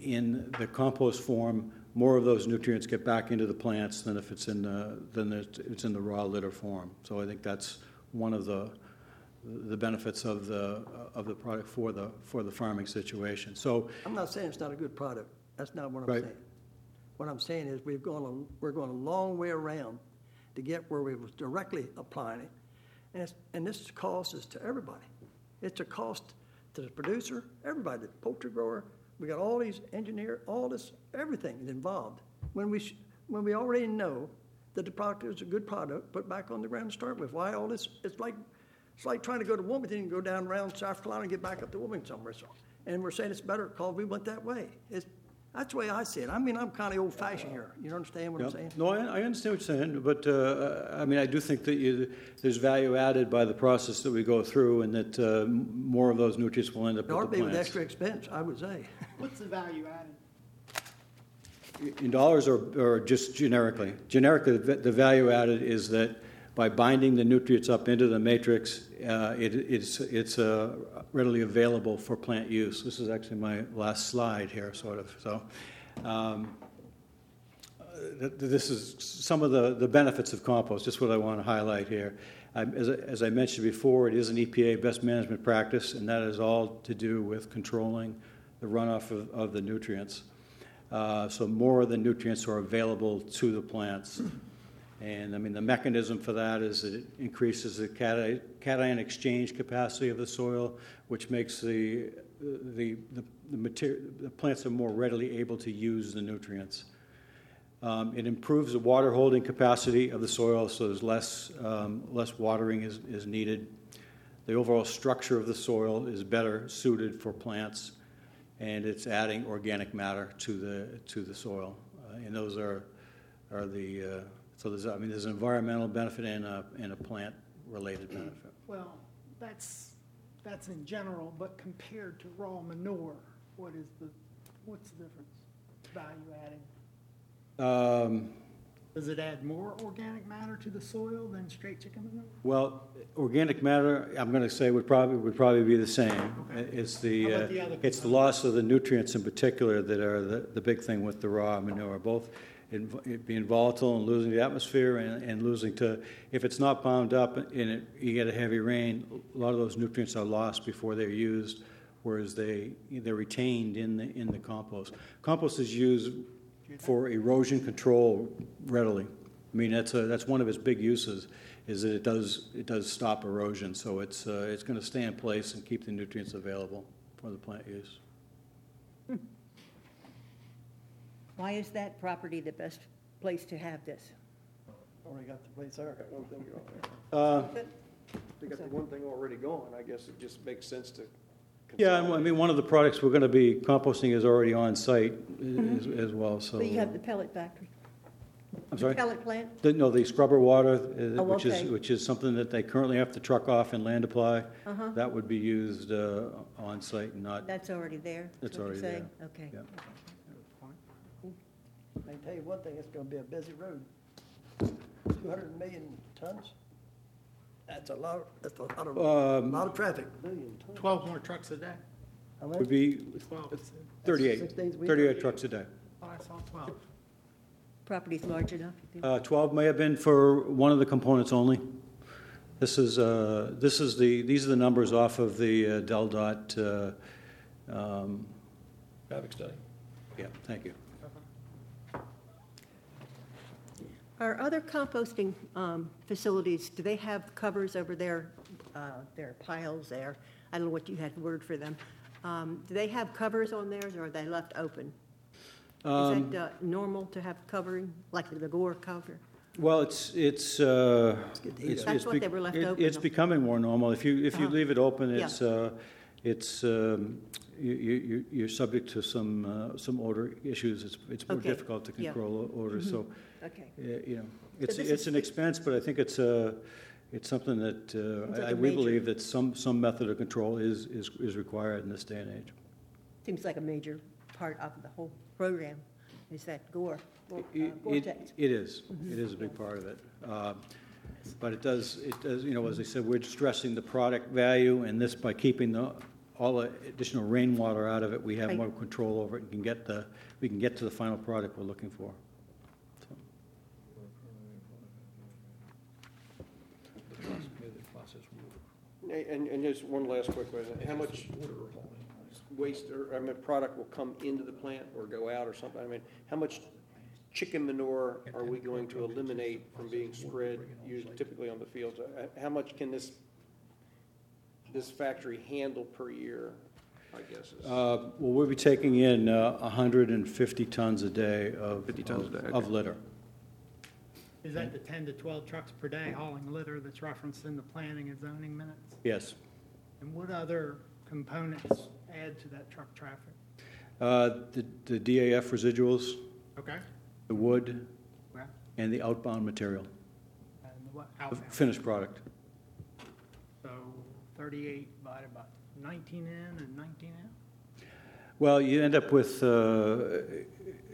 in the compost form, more of those nutrients get back into the plants than if it's in the than it's in the raw litter form. So I think that's one of the the benefits of the of the product for the for the farming situation. So I'm not saying it's not a good product. That's not what I'm Right. saying. What I'm saying is we've gone a, we're going a long way around to get where we was directly applying it, and it's, and this cost is to everybody. It's a cost to the producer, everybody, the poultry grower. We got all these engineer, all this, everything is involved. When we sh- when we already know that the product is a good product, put back on the ground to start with. Why all this? It's like it's like trying to go to Wilmington and go down around South Carolina and get back up to Wilmington somewhere. So, and we're saying it's better because we went that way. It's, that's the way I see it. I mean, I'm kind of old-fashioned here. You understand what yeah. I'm saying? No, I, I understand what you're saying, but uh, I mean, I do think that you, there's value added by the process that we go through, and that uh, more of those nutrients will end up It ought to with the be with plants. extra expense, I would say. What's the value added? In dollars or, or just generically? Generically, the the value added is that by binding the nutrients up into the matrix, uh, it, it's, it's uh, readily available for plant use. This is actually my last slide here, sort of. So um, th- this is some of the, the benefits of compost, just what I want to highlight here. I, as, I, as I mentioned before, it is an E P A best management practice, and that is all to do with controlling the runoff of, of the nutrients. Uh, so more of the nutrients are available to the plants. And I mean, the mechanism for that is that it increases the cation, cation exchange capacity of the soil, which makes the the the, the, material, the plants are more readily able to use the nutrients. Um, it improves the water holding capacity of the soil, so there's less um, less watering is, is needed. The overall structure of the soil is better suited for plants, and it's adding organic matter to the to the soil. Uh, and those are are the uh, So there's, I mean, there's an environmental benefit and a, and a plant-related benefit. Well, that's, that's in general, but compared to raw manure, what is the, what's the difference, value adding? Um, Does it add more organic matter to the soil than straight chicken manure? well, organic matter, I'm going to say would probably would probably be the same. It's the, How uh, about the other it's the loss of the nutrients in particular that are the, the big thing with the raw manure. Both in, it being volatile and losing the atmosphere and, and losing to, if it's not bound up and it, you get a heavy rain, a lot of those nutrients are lost before they're used, whereas they they're retained in the in the compost. Compost is used for erosion control readily. I mean, that's a, that's one of its big uses, is that it does it does stop erosion. So it's uh, it's going to stay in place and keep the nutrients available for the plant use. Why is that property the best place to have this? Already got the place there. Got one thing going there. Uh, They got the one thing already going. I guess it just makes sense to. yeah, and I mean, one of the products we're going to be composting is already on site as, as well. So But you have the pellet factory. I'm sorry. Pellet plant? The, no, the scrubber water, uh, Oh, which okay. is which is something that they currently have to truck off and land apply. Uh-huh. That would be used uh, on site and not. That's already there? is That's what you're already saying? there. Okay. Yeah. I can tell you one thing, it's gonna be a busy road. Two hundred million tons? That's a lot, that's a lot of, Um, lot of traffic. Twelve more trucks a day. How much? Would be Twelve. thirty-eight, Six days a week? thirty-eight trucks a day. Oh, I saw twelve. Property's large enough? Uh, twelve may have been for one of the components only. This is, uh, this is the, these are the numbers off of the uh, Del Dot, uh, um, Traffic study. yeah, thank you. Are other composting um, facilities, do they have covers over their, uh, their piles there? I don't know what you had word for them. Um, Do they have covers on theirs, or are they left open? Is Um, that uh, normal to have covering, like the Gore cover? Well, it's, it's, uh, get the heat it's, up. I it's thought be- they were left it- open. it's becoming more normal. If you, if you Uh-huh. leave it open, Yeah. it's, uh, it's, um, you, you, you're subject to some, uh, some odor issues. It's, it's more Okay. difficult to Yeah. Mm-hmm. control odors, so, Okay. uh, you know, it's, this it's is- an expense, but I think it's, uh, it's something that, uh, It's like I, a we major- believe that some, some method of control is, is, is required in this day and age. Seems like a major part of the whole program, is that Gore, Gore- uh, It- It, Gore-Tex. it is, it is a big part of it. Uh, But it does, it does, you know, as I said, we're stressing the product value, and this, by keeping the, all the additional rainwater out of it, we have Right. more control over it and can get the, we can get to the final product we're looking for. So, And, and just one last quick question. How much waste or, I mean, product will come into the plant or go out or something? I mean, how much chicken manure are we going to eliminate from being spread, used typically on the fields? Uh, How much can this, this factory handle per year, I guess? is- uh, Well, we'll be taking in uh, one hundred fifty tons a day of, fifty tons a of- day, of okay. litter. Is that the ten to twelve trucks per day hauling litter that's referenced in the planning and zoning minutes? Yes. And what other components add to that truck traffic? Uh, The the D A F residuals, Okay, the wood, well, and the outbound material, and what, the outbound? finished product. So thirty-eight divided by nineteen in and nineteen out? Well, you end up with, uh,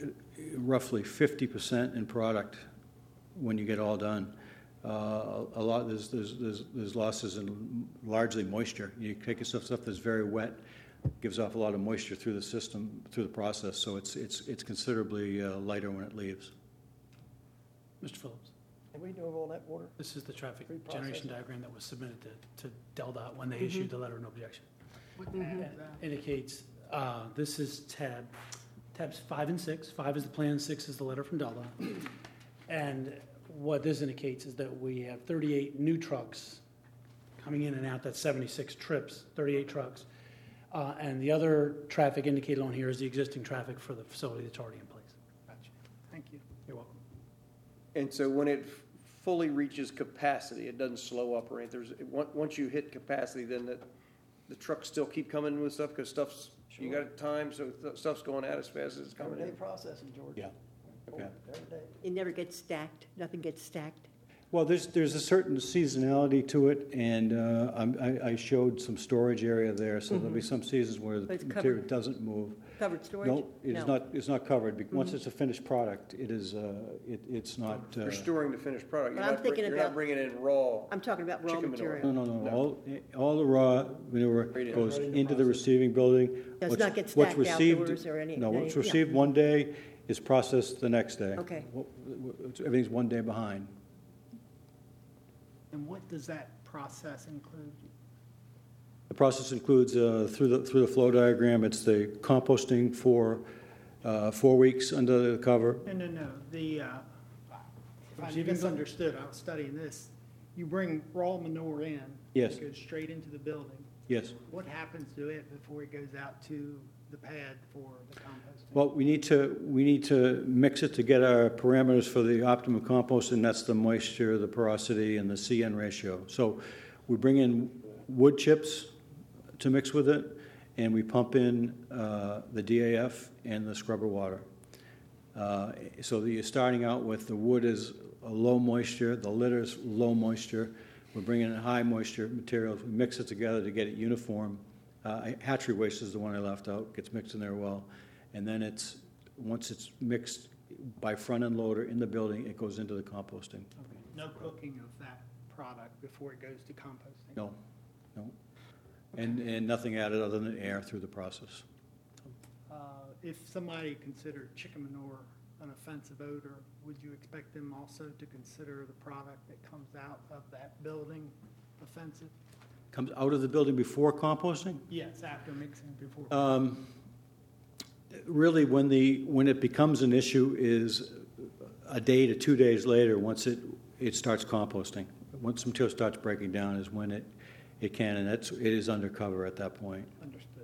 roughly fifty percent in product when you get all done. Uh, a lot, there's, there's, there's, there's losses in largely moisture. You take stuff, stuff that's very wet, gives off a lot of moisture through the system, through the process, so it's, it's, it's considerably uh, lighter when it leaves. Mister Phillips, And we know all that water? this is the traffic Pre-processing. generation diagram that was submitted to, to DelDOT when they issued the letter of no objection. What tab is that? Indicates, uh, this is tab, tabs five and six. Five is the plan, six is the letter from DelDOT. And what this indicates is that we have thirty-eight new trucks coming in and out. That's seventy-six trips, thirty-eight trucks. Uh, and the other traffic indicated on here is the existing traffic for the facility that's already in place. Gotcha. Thank you. You're welcome. And so when it f- fully reaches capacity, it doesn't slow up or anything. There's, it- on- once you hit capacity, then the, the trucks still keep coming in with stuff because stuff's, you got time, so th- stuff's going out as fast as it's coming Every day in. processing, George. Yeah. Yeah. Every day. It never gets stacked, nothing gets stacked. Well, there's, there's a certain seasonality to it, and uh, I'm- I, I showed some storage area there, so there'll be some seasons where But the it's material covered. doesn't move. Covered storage? No, it's not, it's not covered. Bec- Once it's a finished product, it is, uh, it, it's not. uh, You're storing the finished product. You're But I'm not, bring- thinking you're about- not bringing in raw. I'm talking about raw Chicken manure. material. No, no, no, No. all, all the raw manure Right in. goes Right in the into the process. receiving building. Does What's- not get what's stacked received- outdoors or any- No, what's any- yeah. received one day is processed the next day. Okay. What- what- Everything's one day behind. And what does that process include? The process includes, uh, through the, through the flow diagram, it's the composting for uh, four weeks under the cover. No, no, no, the, uh, if I Receiving- misunderstood, I was studying this. You bring raw manure in. Yes. It goes straight into the building. Yes. What happens to it before it goes out to the pad for the composting? Well, we need to, we need to mix it to get our parameters for the optimum compost, and that's the moisture, the porosity, and the C N ratio. So we bring in wood chips to mix with it, and we pump in uh, the D A F and the scrubber water. Uh, So that you're starting out with the wood is a low moisture, the litter's low moisture. We're bringing in high moisture materials. We mix it together to get it uniform. Uh, hatchery waste is the one I left out, gets mixed in there well. And then it's, once it's mixed by front-end loader in the building, it goes into the composting. Okay. No cooking of that product before it goes to composting? No, no. And, and nothing added other than air through the process. Uh, If somebody considered chicken manure an offensive odor, would you expect them also to consider the product that comes out of that building offensive? Comes out of the building before composting? Yes, after mixing before. Um, Really, when the, when it becomes an issue is a day to two days later, once it, it starts composting. Once the material starts breaking down is when it, it can, and that's, it is undercover at that point. Understood.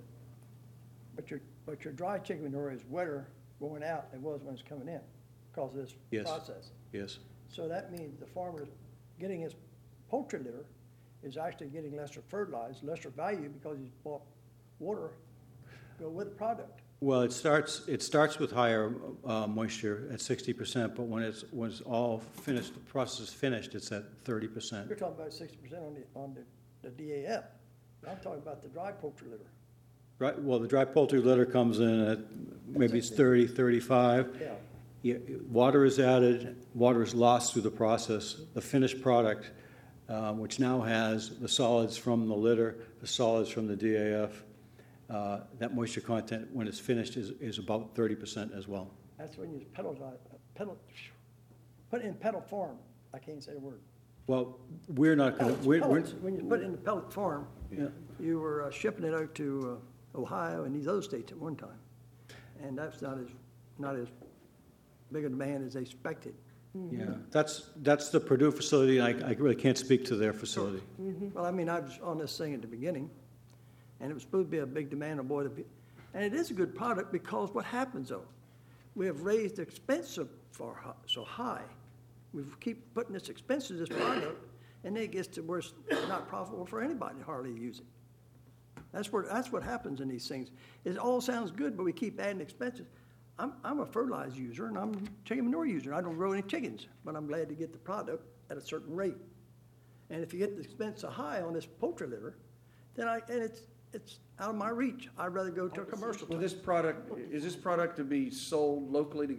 But your, but your dry chicken manure is wetter going out than it was when it's coming in because of this Yes. process. Yes. So that means the farmer getting his poultry litter is actually getting lesser fertilized, lesser value because he's bought water go with the product. Well, it starts, it starts with higher uh, moisture at sixty percent, but when it's, when it's all finished, the process is finished, it's at thirty percent. You're talking about sixty percent on the, on the, the D A F. I'm talking about the dry poultry litter. Right, well, the dry poultry litter comes in at, maybe it's thirty, thirty-five. Yeah. Yeah, water is added, water is lost through the process. The finished product, uh, which now has the solids from the litter, the solids from the D A F, uh, that moisture content, when it's finished, is, is about thirty percent as well. That's when you pedal, dry- pedal, put it in pedal form. I can't say a word. Well, we're not going to, Pellets, we're, we're, pellets. When you put it in the pellet form, yeah. you were uh, shipping it out to uh, Ohio and these other states at one time. And that's not as, not as big a demand as they expected. Yeah, that's, that's the Purdue facility, and I, I really can't speak to their facility. Well, I mean, I was on this thing at the beginning, and it was supposed to be a big demand on boy. And it is a good product because what happens, though, we have raised the expense so far, hi- so high. We keep putting this expense to this product, and then it gets to where it's not profitable for anybody to hardly use it. That's where, that's what happens in these things. It all sounds good, but we keep adding expenses. I'm, I'm a fertilizer user, and I'm a chicken manure user. I don't grow any chickens, but I'm glad to get the product at a certain rate. And if you get the expense so high on this poultry litter, then I, and it's, it's out of my reach. I'd rather go to a commercial. Well, this product, is this product to be sold locally to get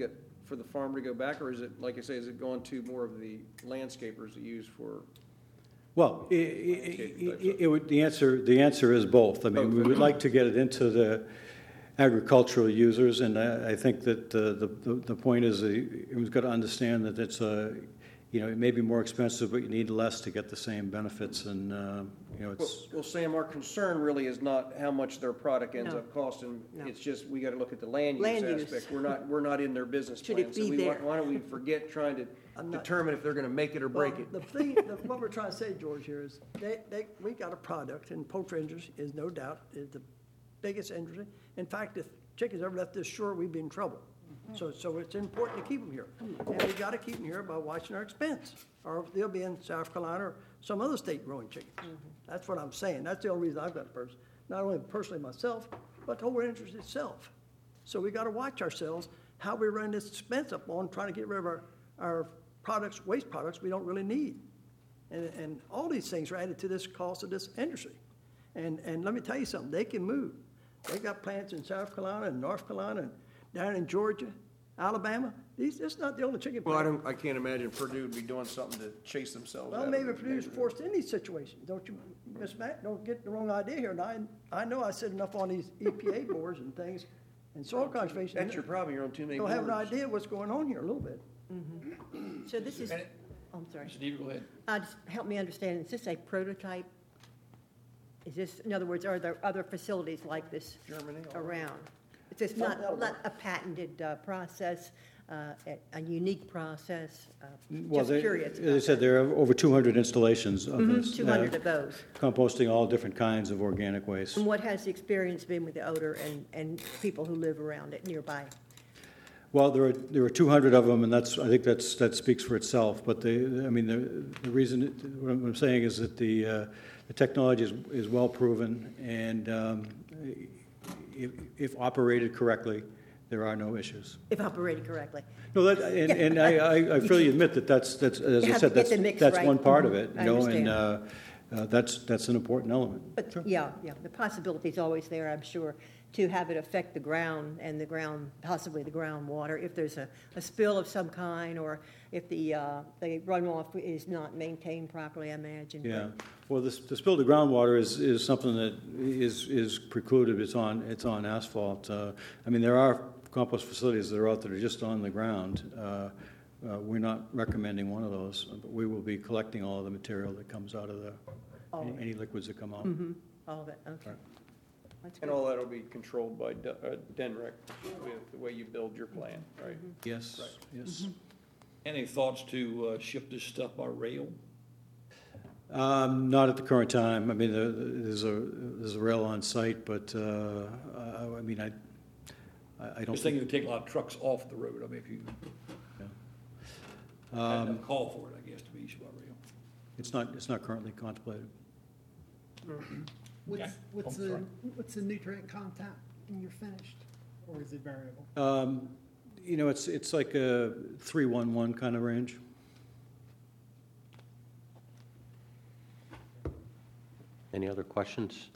for the farmer to go back, or is it, like I say, is it going to more of the landscapers that use for? Well, i- i- i- it would, the answer, the answer is both. I mean, we would like to get it into the agricultural users, and I, I think that the, the, the point is, uh, you've got to understand that it's a, you know, it may be more expensive, but you need less to get the same benefits, and, uh, you know, Well, it's, well, Sam, our concern really is not how much their product ends No. up costing. No. It's just, we gotta look at the land use Land use. aspect. We're not, we're not in their business Should plan. it So be we want- there? Why don't we forget trying to I'm not- determine if they're gonna make it or break Well, it? The thing, the- what we're trying to say, George, here is, they, they, we got a product, and poultry industry is no doubt is the biggest industry. In fact, if chickens ever left this shore, we'd be in trouble. So, so it's important to keep them here. And we gotta keep them here by watching our expense, or they'll be in South Carolina or some other state growing chickens. That's what I'm saying. That's the only reason I've got a person, not only personally myself, but the whole industry itself. So we gotta watch ourselves, how we run this expense up on trying to get rid of our, our products, waste products we don't really need. And, and all these things are added to this cost of this industry. And, and let me tell you something, they can move. They got plants in South Carolina and North Carolina and down in Georgia, Alabama. These, it's not the only chicken Well, I plant. don't, I can't imagine Purdue would be doing something to chase themselves out. Well, of maybe the Purdue's neighborhood. forced in these situations. Don't you, Miss Mack, don't get the wrong idea here. And I, I know I sit enough on these E P A boards and things and soil conservation. That's your problem, you're on too many Don't boards. have an idea what's going on here a little bit. So this is, And oh, I'm sorry. Mister Deaver, go ahead. Uh, just help me understand, is this a prototype? Is this, in other words, are there other facilities like this Germany, all around? It's just Well, not, that'll not work. a patented uh, process, uh, a a unique process? uh, well, Just they- curious. as I said, there are over two hundred installations of this. Two hundred uh, of those. Composting all different kinds of organic waste. And what has the experience been with the odor and, and people who live around it nearby? Well, there are, there are two hundred of them, and that's, I think that's, that speaks for itself. But the, I mean, the, the reason, what I'm what I'm saying is that the, uh, the technology is, is well proven, and um, if, if operated correctly, there are no issues. If operated correctly. No, that, and, and I, I I freely admit that that's, that's, as You I have said, to get that's, the mix that's right. one part of Mhm. it, you I know, understand. and uh, uh, that's, that's an important element. But, yeah, yeah, the possibility's always there, I'm sure, to have it affect the ground and the ground, possibly the groundwater, if there's a, a spill of some kind, or if the, uh, the runoff is not maintained properly, I imagine. Yeah, well, this, the spill to groundwater is, is something that is, is precluded, it's on, it's on asphalt. Uh, I mean, there are compost facilities that are out that are just on the ground. Uh, uh, We're not recommending one of those, but we will be collecting all of the material that comes out of the, All any- of it. any liquids that come out. Mm-hmm, all of it, okay. Right. That's And good. all that'll be controlled by D- uh, DENREC with the way you build your plan, right? Yes, yes. Any thoughts to uh, ship this stuff by rail? Um, Not at the current time. I mean, there- there's a, there's a rail on site, but, uh, I I mean, I, I I don't Just thinking think. to take a lot of trucks off the road, I mean, if you had a um, call for it, I guess, to be issued by rail. It's not, it's not currently contemplated. What's, Okay. what's Oh, the, sorry. what's the nutrient content when you're finished, or is it variable? Um, You know, it's, it's like a three one one kind of range. Any other questions?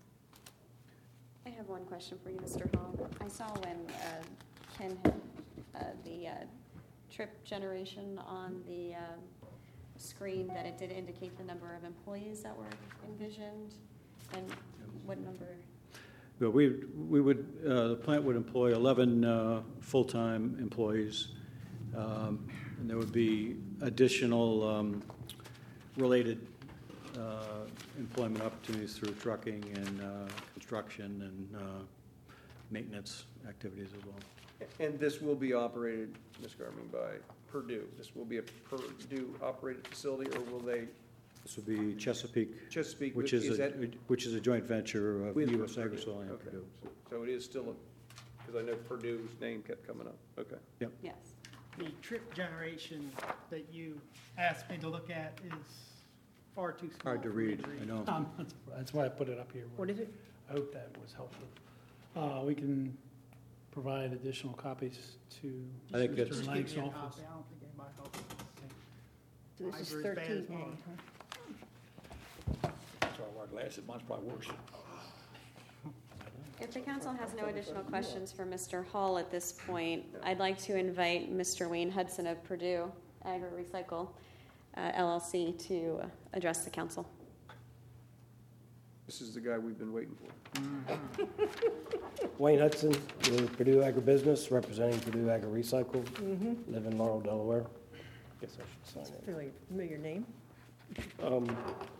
I have one question for you, Mister Hall. I saw when uh, Ken had uh, the uh, trip generation on the um, screen that it did indicate the number of employees that were envisioned, and what number? But we, we would, uh, the plant would employ eleven uh, full-time employees, um, and there would be additional um, related uh, employment opportunities through trucking and uh, construction and uh, maintenance activities as well. And this will be operated, Miz Garmin, by Purdue? This will be a Purdue-operated facility, or will they, This would be Chesapeake, Chesapeake, which is is, a that? which is a joint venture of with U S Purdue? Agrosol and Okay. Purdue. So it is still a, because I know Purdue's name kept coming up. Okay. Yes. The trip generation that you asked me to look at is far too small. Hard to for me read, I know. Um, That's that's why I put it up here. What is it? I hope that was helpful. Uh, We can provide additional copies to I think Mister that's- Just Lang's give me a office. copy. I don't think anybody else will. So this is Fiber is bad as thirteen A, mine. huh? Sorry, I wear glasses, mine's probably worse. If the council has no additional questions for Mister Hall at this point, I'd like to invite Mister Wayne Hudson of Purdue Agri Recycle uh, L L C to uh, address the council. This is the guy we've been waiting for. Wayne Hudson with Purdue Agribusiness, representing Purdue Agri Recycle. Mm-hmm. Live in Laurel, Delaware. Guess I should sign it. Familiar, familiar name. Um,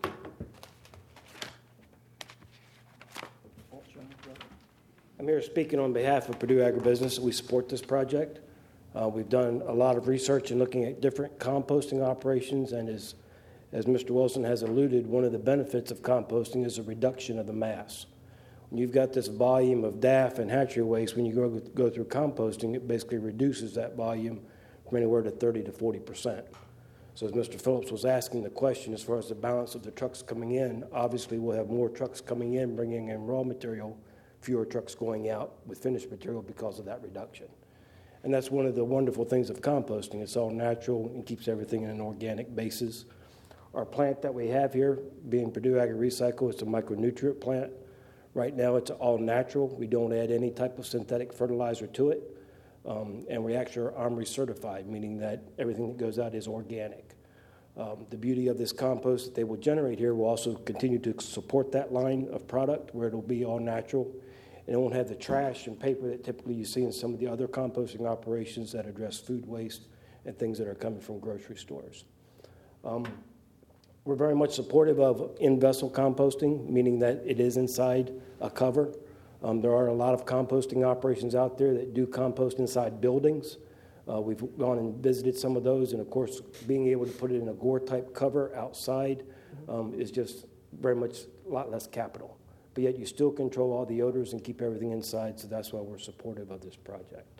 I'm here speaking on behalf of Purdue Agribusiness. We support this project. Uh, we've done a lot of research and looking at different composting operations, and as, as Mister Wilson has alluded, one of the benefits of composting is a reduction of the mass. When you've got this volume of D A F and hatchery waste, when you go, go through composting, it basically reduces that volume from anywhere to thirty to forty percent. So as Mister Phillips was asking the question, as far as the balance of the trucks coming in, obviously we'll have more trucks coming in, bringing in raw material, fewer trucks going out with finished material because of that reduction. And that's one of the wonderful things of composting. It's all natural and keeps everything in an organic basis. Our plant that we have here, being Purdue Agri Recycle, it's a micronutrient plant. Right now it's all natural. We don't add any type of synthetic fertilizer to it. Um, and we actually are OMRI certified, meaning that everything that goes out is organic. Um, the beauty of this compost that they will generate here will also continue to support that line of product where it'll be all natural. And it won't have the trash and paper that typically you see in some of the other composting operations that address food waste and things that are coming from grocery stores. Um, we're very much supportive of in-vessel composting, meaning that it is inside a cover. Um, there are a lot of composting operations out there that do compost inside buildings. Uh, we've gone and visited some of those, and of course, being able to put it in a gore-type cover outside um, is just very much a lot less capital. But yet you still control all the odors and keep everything inside, so that's why we're supportive of this project.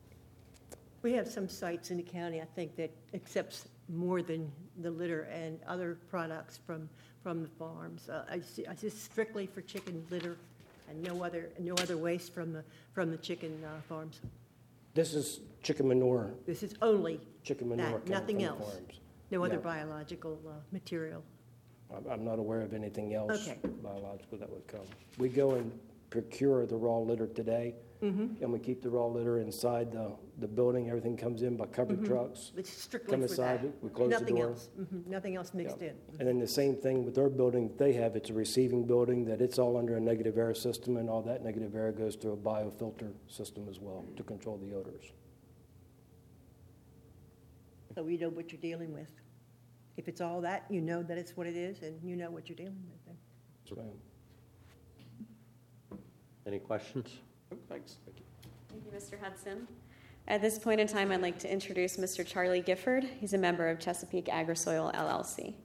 We have some sites in the county, I think, that accepts more than the litter and other products from, from the farms. Uh, I see, I just strictly for chicken litter and no other, no other waste from the, from the chicken uh, farms. This is chicken manure. This is only Chicken manure that, coming nothing from else. the farms. No other No. biological uh, material. I'm- I'm not aware of anything else Okay. biological that would come. We go and procure the raw litter today, Mm-hmm. and we keep the raw litter inside the, the building. Everything comes in by covered Mhm. trucks. It's strictly Come for inside that. it, we close the Nothing door. else. Mhm. Nothing else mixed Yeah. in. And then the same thing with their building they have. It's a receiving building that it's all under a negative air system, and all that negative air goes through a biofilter system as well to control the odors. So you know what you're dealing with. If it's all that, you know that it's what it is, and you know what you're dealing with then. Yes, ma'am. Any questions? Oh, thanks. Thank you, Mister Hudson. At this point in time, I'd like to introduce Mister Charlie Gifford. He's a member of Chesapeake Agrisoil L L C.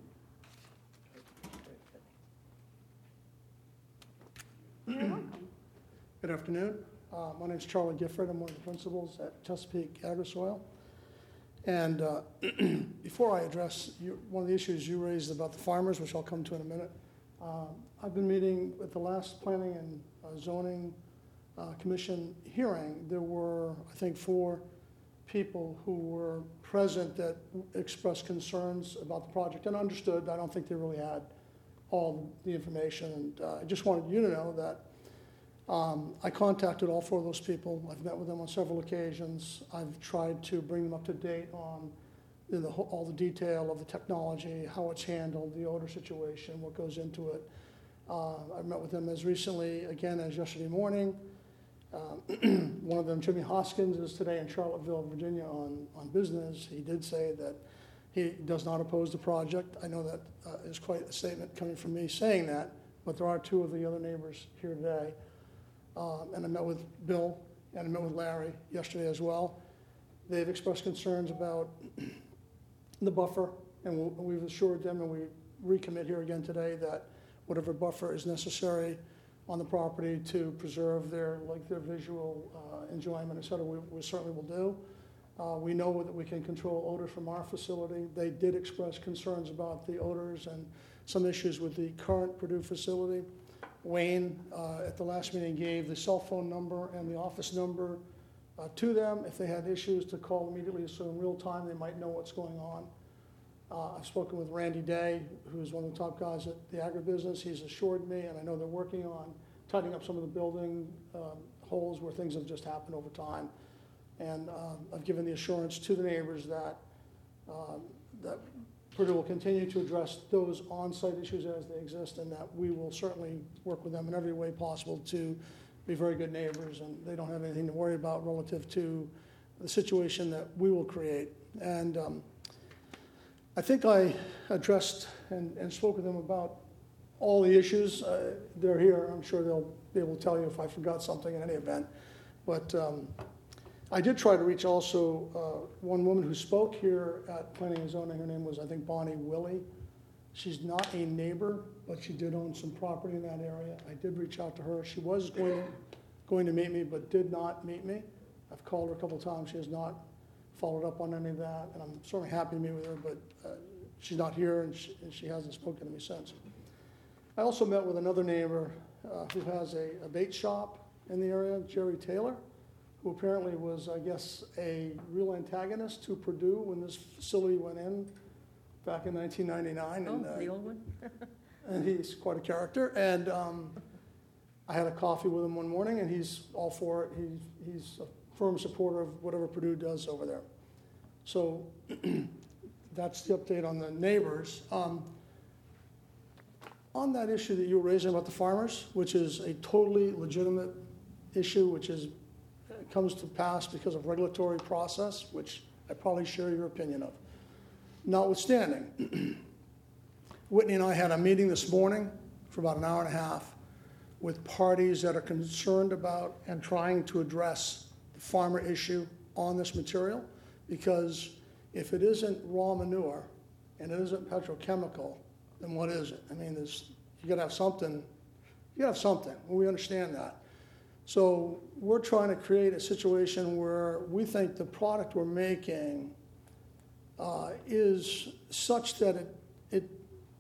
You're welcome. Good afternoon. Uh, my name is Charlie Gifford. I'm one of the principals at Chesapeake Agrisoil. And uh, before I address you, one of the issues you raised about the farmers, which I'll come to in a minute, uh, I've been meeting with the last Planning and uh, Zoning uh, Commission hearing. There were, I think, four people who were present that expressed concerns about the project and understood, but I don't think they really had all the information. And uh, I just wanted you to know that Um, I contacted all four of those people. I've met with them on several occasions. I've tried to bring them up to date on you know, the, whole- all the detail of the technology, how it's handled, the odor situation, what goes into it. Uh, I've met with them as recently, again, as yesterday morning. Um, one of them, Jimmy Hoskins, is today in Charlottesville, Virginia on, on business. He did say that he does not oppose the project. I know that uh, is quite a statement coming from me saying that, but there are two of the other neighbors here today. Um, and I met with Bill and I met with Larry yesterday as well. They've expressed concerns about the buffer, and we'll, we've assured them, and we recommit here again today, that whatever buffer is necessary on the property to preserve their, like their visual uh, enjoyment, et cetera, we, we certainly will do. Uh, we know that we can control odors from our facility. They did express concerns about the odors and some issues with the current Purdue facility. Wayne, uh, at the last meeting, gave the cell phone number and the office number uh, to them. If they had issues, to call immediately, so in real time they might know what's going on. Uh, I've spoken with Randy Day, who's one of the top guys at the agribusiness. He's assured me, and I know they're working on tightening up some of the building um, holes where things have just happened over time. And um, I've given the assurance to the neighbors that, um, that Purdue will continue to address those on-site issues as they exist, and that we will certainly work with them in every way possible to be very good neighbors, and they don't have anything to worry about relative to the situation that we will create. And um, I think I addressed and, and spoke with them about all the issues. Uh, they're here. I'm sure they'll be able to tell you if I forgot something in any event. But um, I did try to reach also uh, one woman who spoke here at Planning and Zoning. Her name was, I think, Bonnie Willie. She's not a neighbor, but she did own some property in that area. I did reach out to her. She was going, going to meet me, but did not meet me. I've called her a couple times. She has not followed up on any of that, and I'm certainly happy to meet with her, but uh, she's not here, and she, and she hasn't spoken to me since. I also met with another neighbor uh, who has a, a bait shop in the area, Jerry Taylor, who apparently was, I guess, a real antagonist to Purdue when this facility went in back in nineteen ninety-nine. Oh, and, uh, the old one? and he's quite a character. And um, I had a coffee with him one morning, and he's all for it. He, he's a firm supporter of whatever Purdue does over there. So that's the update on the neighbors. Um, on that issue that you were raising about the farmers, which is a totally legitimate issue, which is comes to pass because of regulatory process, which I probably share your opinion of. Notwithstanding, Whitney and I had a meeting this morning for about an hour and a half with parties that are concerned about and trying to address the farmer issue on this material, because if it isn't raw manure and it isn't petrochemical, then what is it? I mean, there's, you gotta have something, you gotta have something, we understand that. So we're trying to create a situation where we think the product we're making uh, is such that it, it,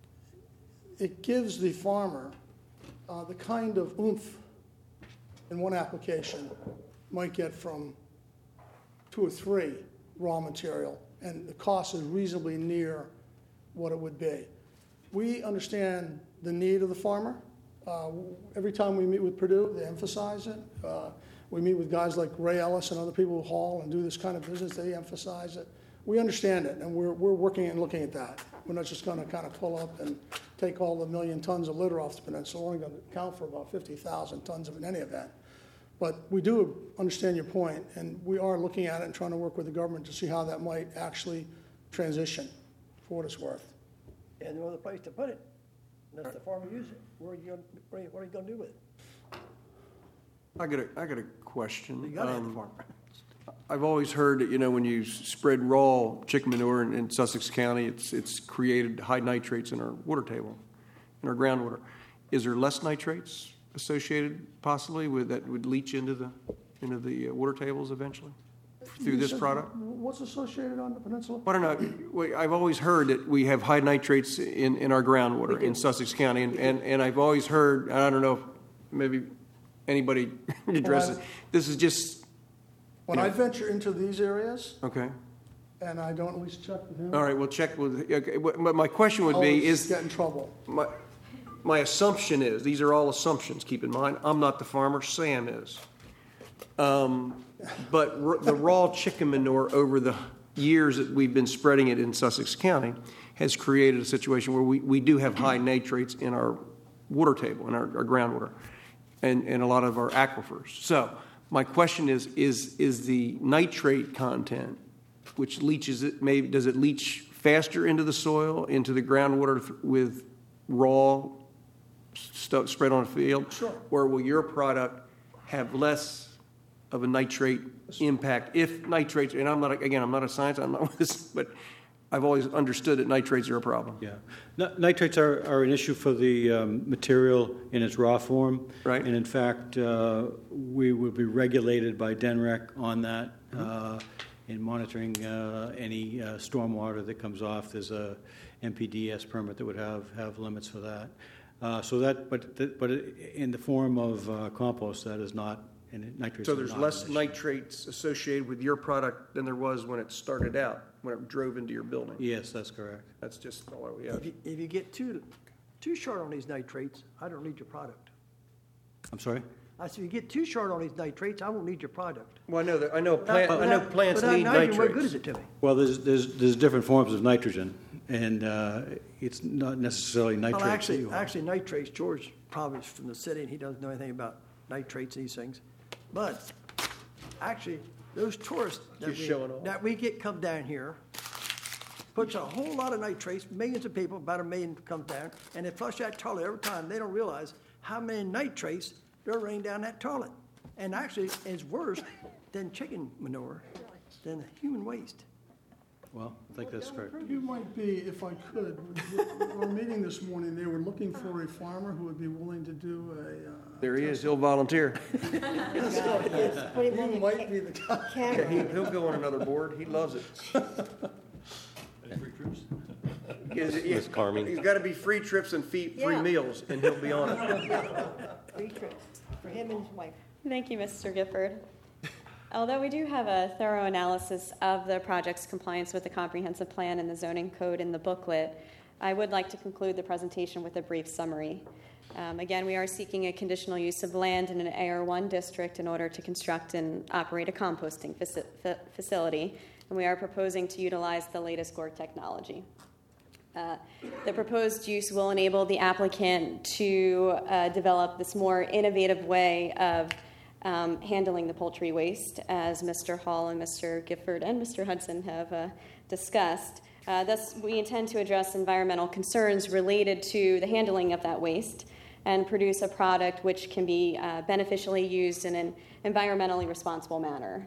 it gives the farmer uh, the kind of oomph in one application might get from two or three raw material, and the cost is reasonably near what it would be. We understand the need of the farmer. Uh, every time we meet with Purdue, they emphasize it. Uh, we meet with guys like Ray Ellis and other people who haul and do this kind of business, they emphasize it. We understand it, and we're, we're working and looking at that. We're not just going to kind of pull up and take all the million tons of litter off the peninsula. We're only going to account for about fifty thousand tons of it in any event. But we do understand your point, and we are looking at it and trying to work with the government to see how that might actually transition for what it's worth. And no other place to put it. Let the farmer use it. Where are you gonna, what are you, what are you gonna do with it? I got a, I got a question. You gotta have the Um, farmer. I've always heard that, you know, when you spread raw chicken manure in, in Sussex County, it's, it's created high nitrates in our water table, in our groundwater. Is there less nitrates associated possibly with, that would leach into the, into the uh, water tables eventually through You this said- product? What's associated on the peninsula? I don't know. We- I've always heard that we have high nitrates in, in our groundwater in Sussex County, and, and, and I've always heard, and I don't know if maybe anybody addresses, Well, this is just, When you I know- venture into these areas, okay. and I don't at least check with him, All right, we'll check with, okay, but but my question would I'll be, is, get in trouble. my, my assumption is, these are all assumptions, keep in mind, I'm not the farmer, Sam is. Um, But r- the raw chicken manure over the years that we've been spreading it in Sussex County has created a situation where we, we do have high nitrates in our water table, in our, our groundwater, and, and a lot of our aquifers. So my question is, is, is the nitrate content, which leaches it, maybe, does it leach faster into the soil, into the groundwater th- with raw stuff spread on a field? Sure. Or will your product have less of a nitrate impact if nitrates, and I'm not, again, I'm not a scientist, I'm not with this, but I've always understood that nitrates are a problem. Yeah. N- Nitrates are, are an issue for the um, material in its raw form. Right. And in fact, uh, we would be regulated by D N R E C on that uh, in monitoring uh, any uh, stormwater that comes off. There's a M P D S permit that would have, have limits for that. Uh, So that, but, th- but in the form of uh, compost, that is not, and nitrates So are there's not less an issue. nitrates associated with your product than there was when it started out, when it drove into your building? Yes, that's correct. That's just all we have. If you, if you get too, too short on these nitrates, I don't need your product. I'm sorry? I said, you get too short on these nitrates, I won't need your product. Well, I know that, I know plant, I know plants But need now you're- what good nitrates. is it to me? Well, there's, there's, there's different forms of nitrogen, and uh, it's not necessarily nitrates. Well, that actually, you want. actually nitrates, George probably is from the city, and he doesn't know anything about nitrates and these things. But actually, those tourists that Just we, showing off. that we get come down here, puts a whole lot of nitrates, millions of people, about a million comes down, and they flush that toilet every time. They don't realize how many nitrates they're raining down that toilet. And actually, it's worse than chicken manure, than human waste. Well, I think that's correct. You might be, if I could, our meeting this morning, they were looking for a farmer who would be willing to do a. uh, There he is, he'll volunteer. Yes, put him on He the might ca- be the guy. Yeah, he, camera. he'll go on another board, he loves it. Is it- Miz Carmine. He's gotta be free trips and fee, free Yeah. meals, and he'll be on it. Three trips for him and his wife. Thank you, Mister Gifford. Although we do have a thorough analysis of the project's compliance with the comprehensive plan and the zoning code in the booklet, I would like to conclude the presentation with a brief summary. Um, again, we are seeking a conditional use of land in an A R one district in order to construct and operate a composting faci- fa- facility, and we are proposing to utilize the latest G O R technology. Uh, the proposed use will enable the applicant to uh, develop this more innovative way of um, handling the poultry waste, as Mister Hall and Mister Gifford and Mister Hudson have uh, discussed. Uh, thus, we intend to address environmental concerns related to the handling of that waste and produce a product which can be uh, beneficially used in an environmentally responsible manner.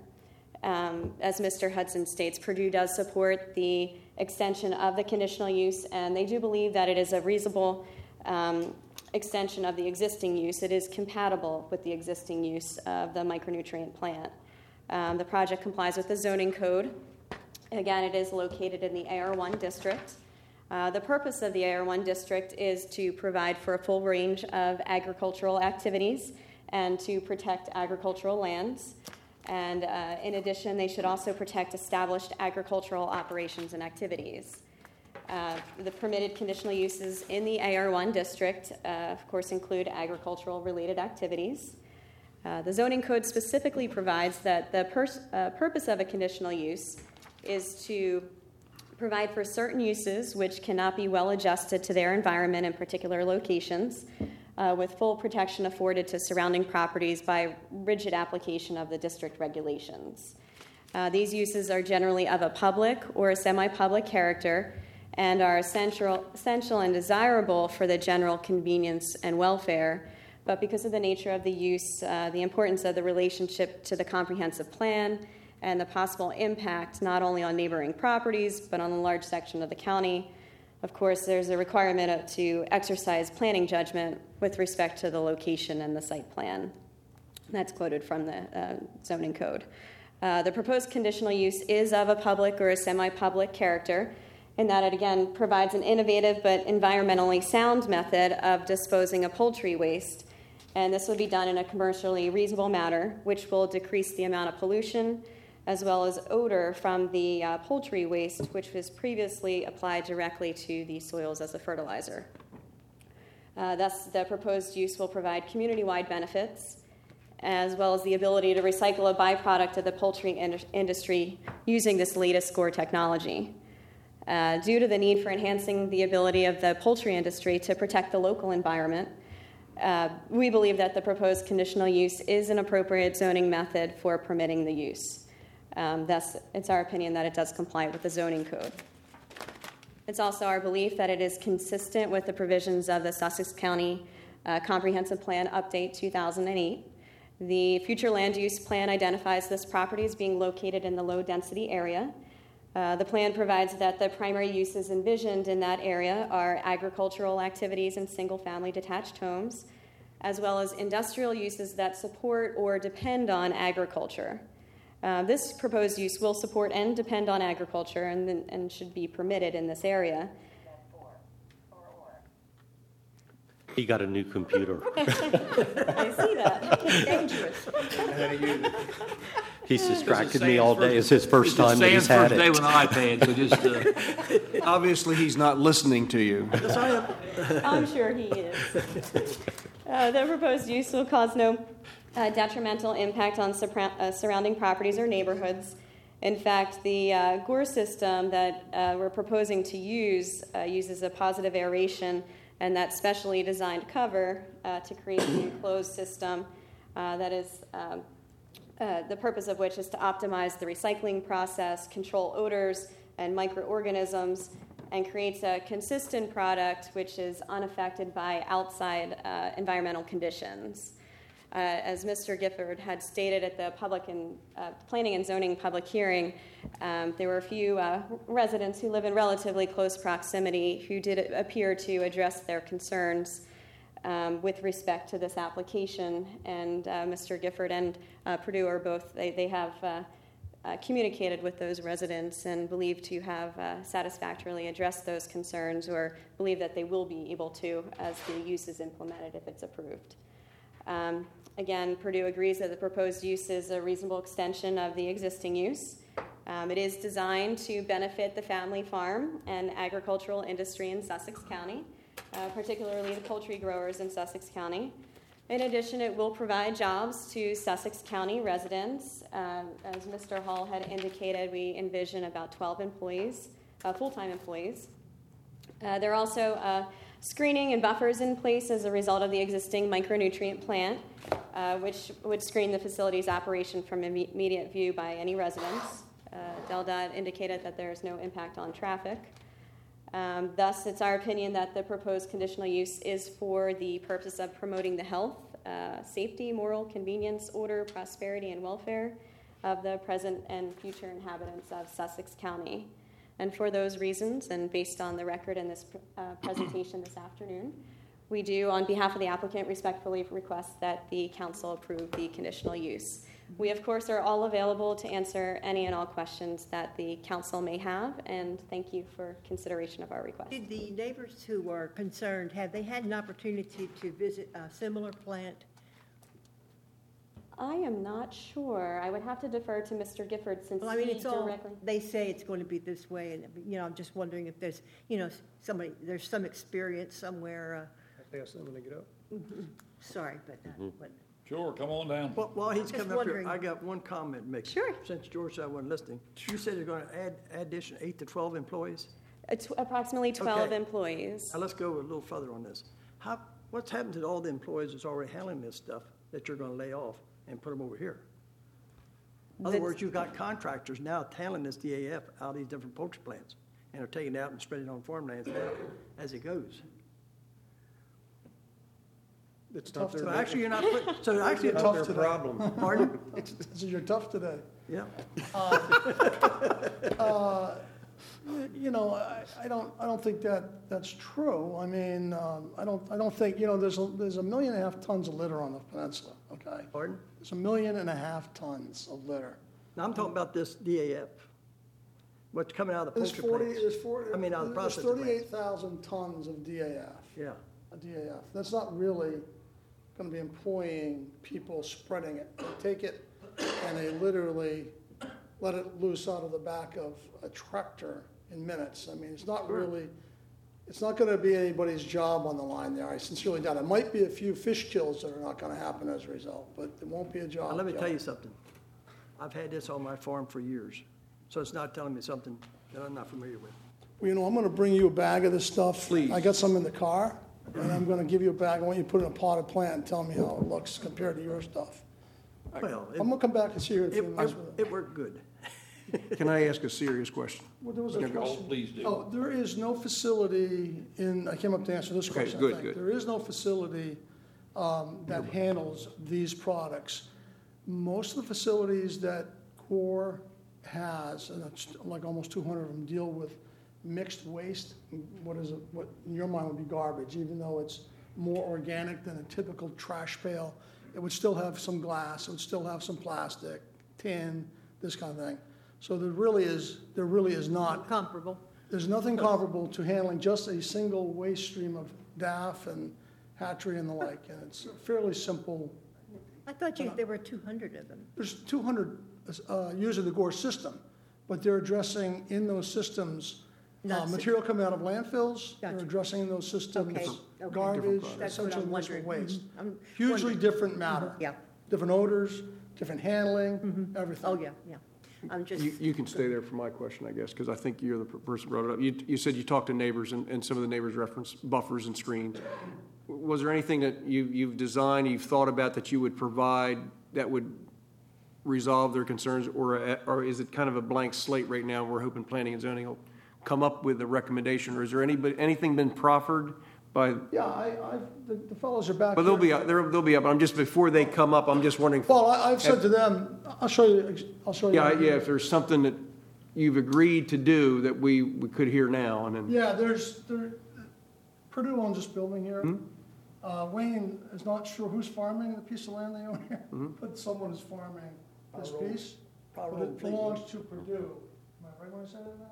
Um, as Mister Hudson states, Purdue does support the extension of the conditional use, and they do believe that it is a reasonable um, extension of the existing use. It is compatible with the existing use of the micronutrient plant. Um, the project complies with the zoning code. Again, it is located in the A R one district. Uh, the purpose of the A R one district is to provide for a full range of agricultural activities and to protect agricultural lands. And uh, in addition, they should also protect established agricultural operations and activities. Uh, the permitted conditional uses in the A R one district, uh, of course, include agricultural-related activities. Uh, the zoning code specifically provides that the pers- uh, purpose of a conditional use is to provide for certain uses which cannot be well adjusted to their environment in particular locations, uh, with full protection afforded to surrounding properties by rigid application of the district regulations. Uh, these uses are generally of a public or a semi-public character and are essential, essential and desirable for the general convenience and welfare, but because of the nature of the use, uh, the importance of the relationship to the comprehensive plan, and the possible impact not only on neighboring properties, but on a large section of the county, of course, there's a requirement of, to exercise planning judgment with respect to the location and the site plan. That's quoted from the uh, zoning code. Uh, the proposed conditional use is of a public or a semi-public character, in that it, again, provides an innovative but environmentally sound method of disposing of poultry waste, and this would be done in a commercially reasonable manner, which will decrease the amount of pollution as well as odor from the uh, poultry waste, which was previously applied directly to the soils as a fertilizer. Uh, thus, the proposed use will provide community-wide benefits, as well as the ability to recycle a byproduct of the poultry in- industry using this latest G O R technology. Uh, due to the need for enhancing the ability of the poultry industry to protect the local environment, uh, we believe that the proposed conditional use is an appropriate zoning method for permitting the use. Um, thus, it's our opinion that it does comply with the zoning code. It's also our belief that it is consistent with the provisions of the Sussex County uh, Comprehensive Plan Update two thousand eight. The future land use plan identifies this property as being located in the low-density area. Uh, the plan provides that the primary uses envisioned in that area are agricultural activities and single-family detached homes, as well as industrial uses that support or depend on agriculture. Uh, this proposed use will support and depend on agriculture and, and should be permitted in this area. He got a new computer. I see that. Dangerous. He's This is distracted me Sam's all day. first- It's his first this is time that he's Sam's had first day it. with an iPad, so just, uh, Obviously, he's not listening to you. Yes, I am. I'm sure he is. Uh, the proposed use will cause no uh, detrimental impact on surra- uh, surrounding properties or neighborhoods. In fact, the uh, Gore system that uh, we're proposing to use uh, uses a positive aeration and that specially designed cover uh, to create an enclosed system uh, that is um, uh, the purpose of which is to optimize the recycling process, control odors and microorganisms, and creates a consistent product which is unaffected by outside uh, environmental conditions. Uh, as Mister Gifford had stated at the public and uh, planning and zoning public hearing, um, there were a few uh, residents who live in relatively close proximity who did appear to address their concerns um, with respect to this application. And uh, Mister Gifford and uh, Purdue are both, they, they have uh, uh, communicated with those residents and believe to have uh, satisfactorily addressed those concerns, or believe that they will be able to as the use is implemented if it's approved. Um, Again, Purdue agrees that the proposed use is a reasonable extension of the existing use. Um, it is designed to benefit the family farm and agricultural industry in Sussex County, uh, particularly the poultry growers in Sussex County. In addition, it will provide jobs to Sussex County residents. Um, as Mister Hall had indicated, we envision about twelve employees, uh, full-time employees. Uh, there are also uh, screening and buffers in place as a result of the existing micronutrient plant, uh, which would screen the facility's operation from imme- immediate view by any residents. Uh, DelDOT indicated that there is no impact on traffic. Um, thus, it's our opinion that the proposed conditional use is for the purpose of promoting the health, uh, safety, moral convenience, order, prosperity, and welfare of the present and future inhabitants of Sussex County. And for those reasons, and based on the record in this uh, presentation this afternoon, we do, on behalf of the applicant, respectfully request that the council approve the conditional use. We, of course, are all available to answer any and all questions that the council may have, and thank you for consideration of our request. Did the neighbors who were concerned, have they had an opportunity to visit a similar plant? I am not sure. I would have to defer to Mister Gifford since Well, I mean, he it's all, directly... they say it's going to be this way, and, you know, I'm just wondering if there's, you know, somebody, there's some experience somewhere. I ask them when they get up. Uh, sorry, but, uh, but sure, come on down. Well, while he's Just coming up here, wondering. I got one comment to make. Sure. Since George said I wasn't listening, you said you're going to add addition eight to twelve employees? Uh, tw- approximately twelve Okay. employees. Now, let's go a little further on this. How, what's happened to all the employees that's already handling this stuff that you're going to lay off and put them over here? In other That's- words, you've got contractors now handling this D A F out of these different poultry plants, and are taking it out and spreading it on farmlands now as it goes. It's tough So today. actually, you're not putting, so actually, It's it's tough tough. today. Problem. Pardon? So you're tough today. Yeah. Uh, You know, I, I don't, I don't think that, that's true. I mean, um, I don't, I don't think, you know, there's a, there's a million and a half tons of litter on the peninsula, okay? Pardon? There's a million and a half tons of litter. Now, I'm talking about this D A F. What's coming out of the There's poultry forty, plants. there's forty, I mean, out of the there's processing plants. thirty-eight thousand tons of D A F. Yeah. A D A F. That's not really gonna be employing people spreading it. They take it and they literally let it loose out of the back of a tractor in minutes. I mean, it's not really, it's not gonna be anybody's job on the line there. I sincerely doubt it. It might be a few fish kills that are not gonna happen as a result, but it won't be a job. Now, let me job. tell you something. I've had this on my farm for years, so it's not telling me something that I'm not familiar with. Well, you know, I'm gonna bring you a bag of this stuff. Please. I got some in the car, and I'm gonna give you a bag. I want you to put it in a potted plant and tell me how it looks compared to your stuff. Well, I'm gonna come back and see you in a it, few it, minutes with it. it worked good. Can I ask a serious question? Well, there was a Oh, question. please do. Oh, there is no facility in, I came up to answer this Okay, question, I good, think. good. There is no facility um, that handles these products. Most of the facilities that Core has, and it's like almost two hundred of them, deal with mixed waste. What is it, what in your mind would be garbage, even though it's more organic than a typical trash pail. It would still have some glass, it would still have some plastic, tin, this kind of thing. So there really is, there really is not, comparable. there's nothing comparable to handling just a single waste stream of D A F and hatchery and the like, and it's a fairly simple. I thought you, there were two hundred of them. There's two hundred uh, using the Gore system, but they're addressing in those systems uh, Not s- material coming out of landfills. They're Gotcha. addressing in those systems Okay, okay. garbage, That's what essentially I'm municipal wondering. waste. Mhm. I'm Hugely wondering. different matter. Yeah. Different odors, different handling, everything. Oh, yeah, yeah. I'm just. You, you can stay there for my question, I guess, because I think you're the per- person who brought it up. You, you said you talked to neighbors, and, and some of the neighbors referenced buffers and screens. Was there anything that you, you've designed, you've thought about that you would provide that would resolve their concerns, or, or is it kind of a blank slate right now, and we're hoping planning and zoning will come up with a recommendation, or is there any, anything been proffered by, Yeah, I, I, the the fellows are back. well, they'll here. be, they'll, they'll be up, I'm just, before they come up, I'm just wondering. Well, I, I've said to them, I'll show you, I'll show you. Yeah, yeah, if there's something that you've agreed to do that we, we could hear now, and then. Yeah, there's, there, Purdue owns this building here. Hmm? Uh, Wayne is not sure who's farming the piece of land they own here, Hmm? but someone is farming this Power Road- piece. Power But Road it Fleet. belongs to Purdue. Am I right when I say that now?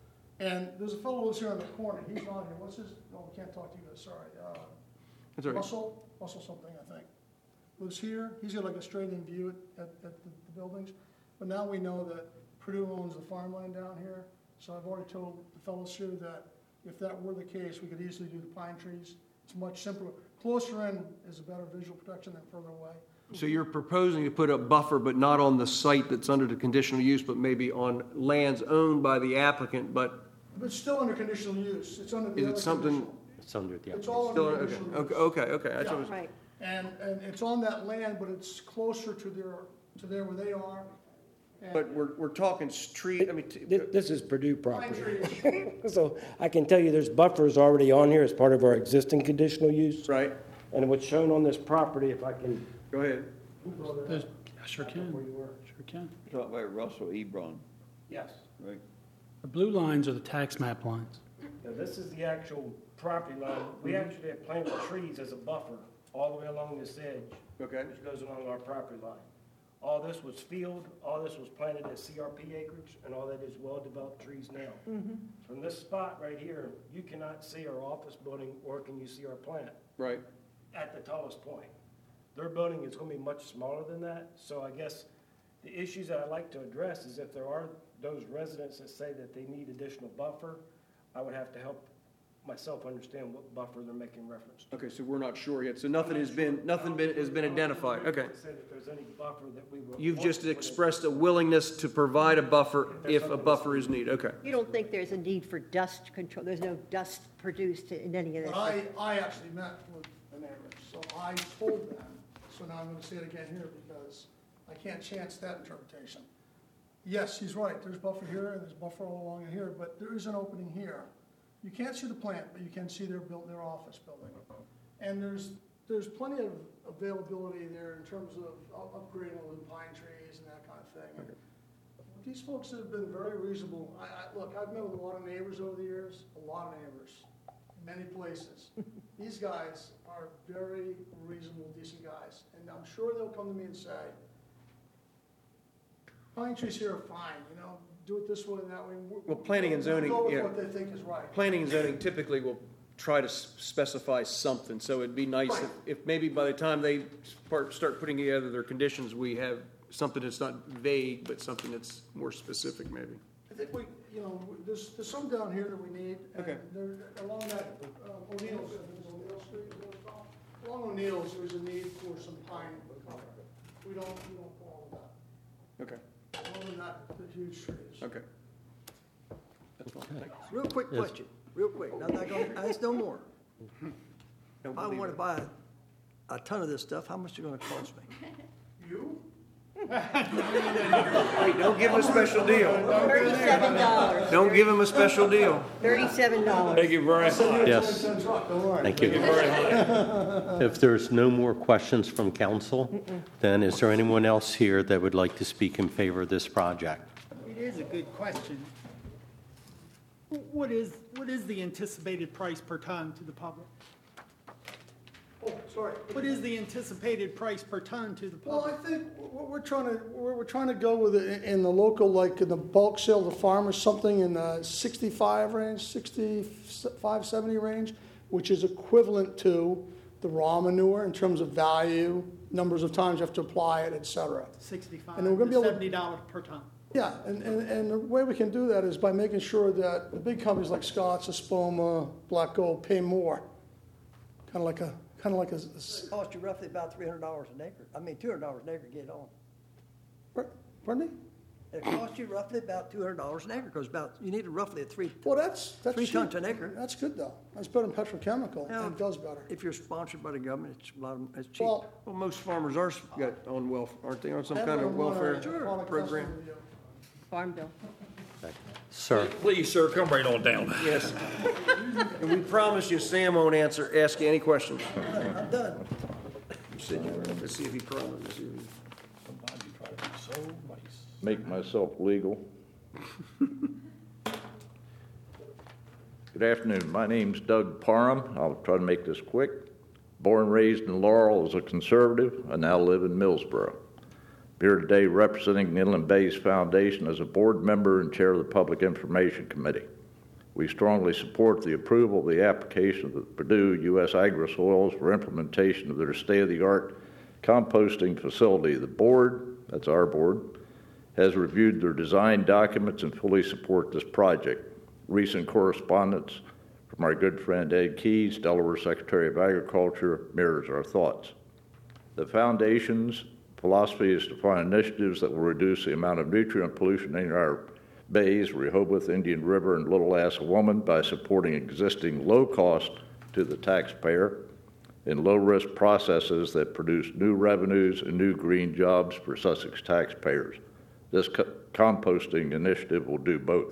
And there's a fellow who's here in the corner, he's not here, what's his, oh, I can't talk to you guys, sorry. Uh, That's all right. Russell, Russell something, I think. Lives here, he's got like a straight-in view at, at, at the the buildings. But now we know that Purdue owns the farmland down here, so I've already told the fellows here that if that were the case, we could easily do the pine trees. It's much simpler. Closer in is a better visual protection than further away. So you're proposing to put a buffer, but not on the site that's under the conditional use, but maybe on lands owned by the applicant, but But it's still under conditional use, it's under the is other it something? conditional. It's under the, It's all Still, under okay, conditional use. okay, okay, okay, that's what I was- Right. And, and it's on that land, but it's closer to their, to there where they are. And But we're, we're talking street, I mean, t- Thi- This is Purdue pine property. trees, So I can tell you there's buffers already on here as part of our existing conditional use. right, And what's shown on this property, if I can, go ahead. There's- I sure can, sure can. You're talking about Russell Ebron, yes. right? The blue lines are the tax map lines. Now, this is the actual property line. We actually have planted trees as a buffer all the way along this edge, Okay, which goes along our property line. All this was field, all this was planted as C R P acreage, and all that is well-developed trees now. From this spot right here, you cannot see our office building, or can you see our plant right. at the tallest point. Their building is gonna be much smaller than that, so I guess the issues that I'd like to address is if there are those residents that say that they need additional buffer, I would have to help myself understand what buffer they're making reference to. Okay, so we're not sure yet, so nothing has been, nothing been, has been identified, okay. Say that there's any buffer that we would. You've want just to put in. expressed a willingness to provide a buffer if a buffer is needed, okay. You don't think there's a need for dust control? There's no dust produced in any of this? but I, I actually met with the neighbors, so I told them, so now I'm gonna say it again here because I can't chance that interpretation. Yes, he's right, there's buffer here and there's buffer all along in here, but there is an opening here. You can't see the plant, but you can see their built, their office building. And there's, there's plenty of availability there in terms of up- upgrading the pine trees and that kind of thing. And these folks have been very reasonable. I, I, look, I've met with a lot of neighbors over the years, a lot of neighbors, many places. These guys are very reasonable, decent guys, and I'm sure they'll come to me and say, pine trees here are fine, you know, do it this way and that way. We'll- Well, planning and zoning, Go with yeah. what they think is right. Planning and zoning typically will try to s- specify something, so it'd be nice if, if maybe by the time they start, start putting together their conditions, we have something that's not vague, but something that's more specific maybe. I think we, you know, there's, there's some down here that we need. and Okay. There, along that, uh, O'Neill's, O'Neill Street, is what it's called. Along O'Neill's, there's a need for some pine cover. We don't, we don't fall with that. Okay, Other than that, the huge trees. okay. That's fine, thank you. Real quick Yes. question, real quick, I'm not gonna ask no more. Don't If I believe wanna it. buy a ton of this stuff, how much is it gonna cost me? You? Wait, don't give him a special deal. Thirty-seven dollars. Don't give him a special deal. Thirty-seven dollars. Thank you very much. yes, Ten truck, don't worry. thank you. If there's no more questions from council, then is there anyone else here that would like to speak in favor of this project? It is a good question. What is, what is the anticipated price per ton to the public? Oh, sorry. What is the anticipated price per ton to the Well, I public? think what we're trying to, we're, we're trying to go with it in the local, like in the bulk sale to farmers, something in the sixty-five range, sixty-five, seventy range, which is equivalent to the raw manure in terms of value, numbers of times you have to apply it, et cetera. Sixty-five And we're gonna to be able to- seventy dollars per ton. Yeah, and, and, and the way we can do that is by making sure that the big companies like Scott's, Espoma, Black Gold pay more. Kind of like a, kind of like a, It costs you roughly about three hundred dollars an acre, I mean, two hundred dollars an acre to get on. pardon me? It costs you roughly about two hundred dollars an acre, because about, you need roughly a three, Well, that's, that's three cheap. tons an acre. That's good though. That's better than petrochemical, Yeah. and it does better. If you're sponsored by the government, it's a lot, of- it's cheap. Well, Well, most farmers are got on welfare, aren't they, on some I kind of don't wanna- welfare wanna program? customer review. Farm bill. Sir, Please, sir, come right on down. Yes. And we promise you Sam won't answer, ask you any questions. I'm done. Let's see if he promises. Make myself legal. Good afternoon. My name's Doug Parham. I'll try to make this quick. Born and raised in Laurel as a conservative. I now live in Millsboro. Here today representing the Inland Bays Foundation as a board member and chair of the Public Information Committee. We strongly support the approval of the application of the Purdue U S Agri-Soils for implementation of their state-of-the-art composting facility. The board, that's our board, has reviewed their design documents and fully support this project. Recent correspondence from our good friend Ed Keyes, Delaware Secretary of Agriculture, mirrors our thoughts. The foundation's philosophy is to find initiatives that will reduce the amount of nutrient pollution in our bays, Rehoboth, Indian River, and Little Assawoman by supporting existing low cost to the taxpayer and low risk processes that produce new revenues and new green jobs for Sussex taxpayers. This co- composting initiative will do both.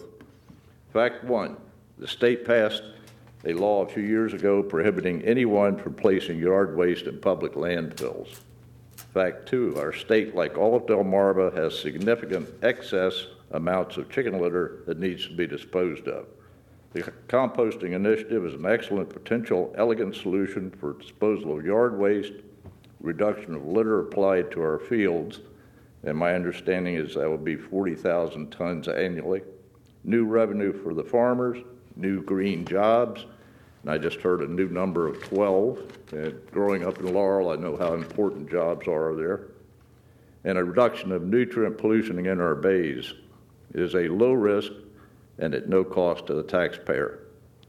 Fact one, the state passed a law a few years ago prohibiting anyone from placing yard waste in public landfills. Fact two, our state, like all of Delmarva, has significant excess amounts of chicken litter that needs to be disposed of. The composting initiative is an excellent, potential, elegant solution for disposal of yard waste, reduction of litter applied to our fields, and my understanding is that will be forty thousand tons annually, new revenue for the farmers, new green jobs, and I just heard a new number of twelve. And growing up in Laurel, I know how important jobs are there. And a reduction of nutrient pollution in our bays. It is a low risk and at no cost to the taxpayer.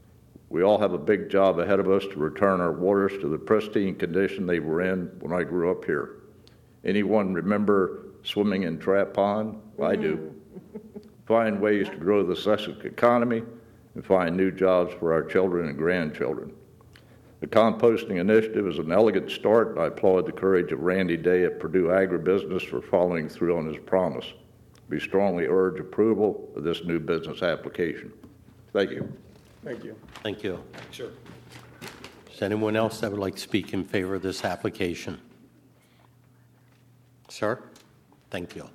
We all have a big job ahead of us to return our waters to the pristine condition they were in when I grew up here. Anyone remember swimming in Trap Pond? I do. Find ways to grow the Sussex economy and find new jobs for our children and grandchildren. The composting initiative is an elegant start, and I applaud the courage of Randy Day at Purdue Agribusiness for following through on his promise. We strongly urge approval of this new business application. Thank you. Thank you. thank you. Sure. Is anyone else that would like to speak in favor of this application? Sir? Thank you.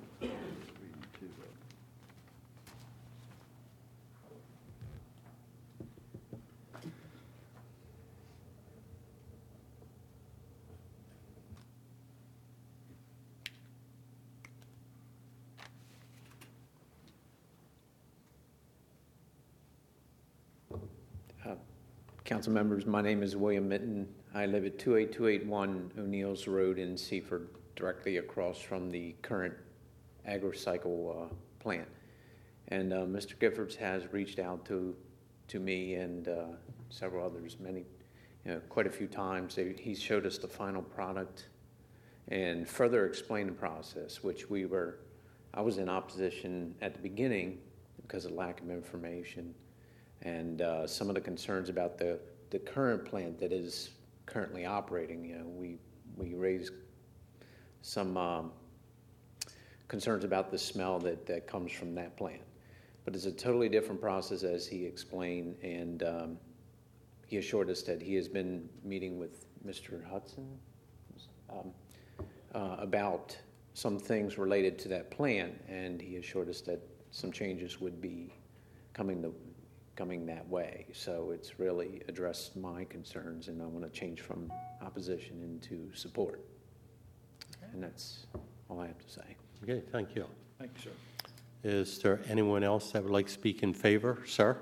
Uh, Council members, my name is William Mitten. I live at two eight two eight one O'Neill's Road in Seaford, directly across from the current AgriCycle uh, plant. And uh, Mister Giffords has reached out to to me and uh, several others, many, you know, quite a few times. They, he showed us the final product and further explained the process, which we were, I was in opposition at the beginning because of lack of information. And uh, some of the concerns about the, the current plant that is currently operating, you know, we we raised some um, concerns about the smell that, that comes from that plant. But it's a totally different process, as he explained, and um, he assured us that he has been meeting with Mister Hudson um, uh, about some things related to that plant, and he assured us that some changes would be coming the coming that way. So it's really addressed my concerns, and I want to change from opposition into support. And that's all I have to say. Okay, thank you. Thank you, sir. Is there anyone else that would like to speak in favor? Sir?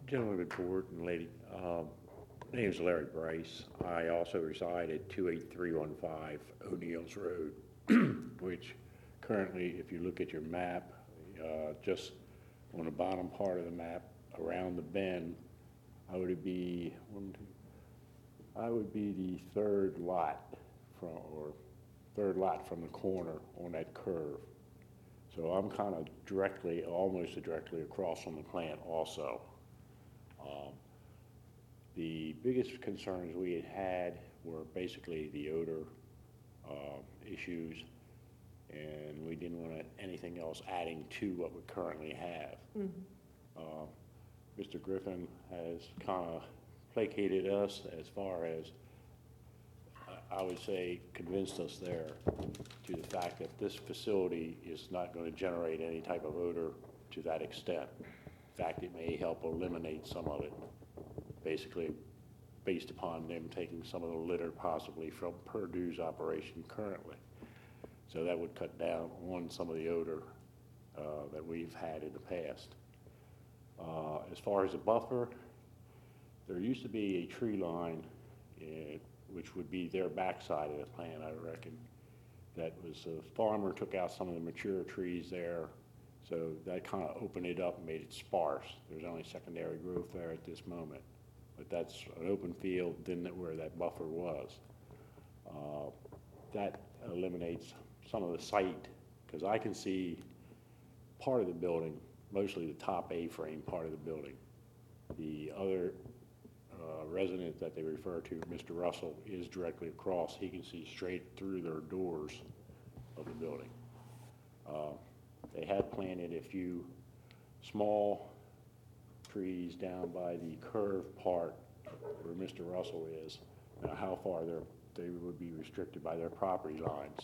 Gentlemen of the board and lady, um, my name is Larry Bryce. I also reside at two eight three one five O'Neill's Road, which currently, if you look at your map, uh, just on the bottom part of the map, around the bend, I would be one, two, I would be the third lot from, or third lot from the corner on that curve. So I'm kind of directly, almost directly across from the plant also. Um, the biggest concerns we had had were basically the odor uh, issues, and we didn't want anything else adding to what we currently have. Mhm. Uh, Mister Griffin has kind of placated us as far as, I would say, convinced us there to the fact that this facility is not going to generate any type of odor to that extent. In fact, it may help eliminate some of it, basically based upon them taking some of the litter possibly from Purdue's operation currently. So that would cut down on some of the odor uh, that we've had in the past. Uh, as far as a buffer, there used to be a tree line, uh, which would be their backside of the plant, I reckon. That was, a farmer took out some of the mature trees there, so that kind of opened it up and made it sparse. There's only secondary growth there at this moment, but that's an open field, then where that buffer was. Uh, that eliminates some of the site, because I can see part of the building, mostly the top A-frame part of the building. The other uh, resident that they refer to, Mister Russell, is directly across. He can see straight through their doors of the building. Uh, they had planted a few small trees down by the curved part where Mister Russell is. Now, how far they're, they would be restricted by their property lines.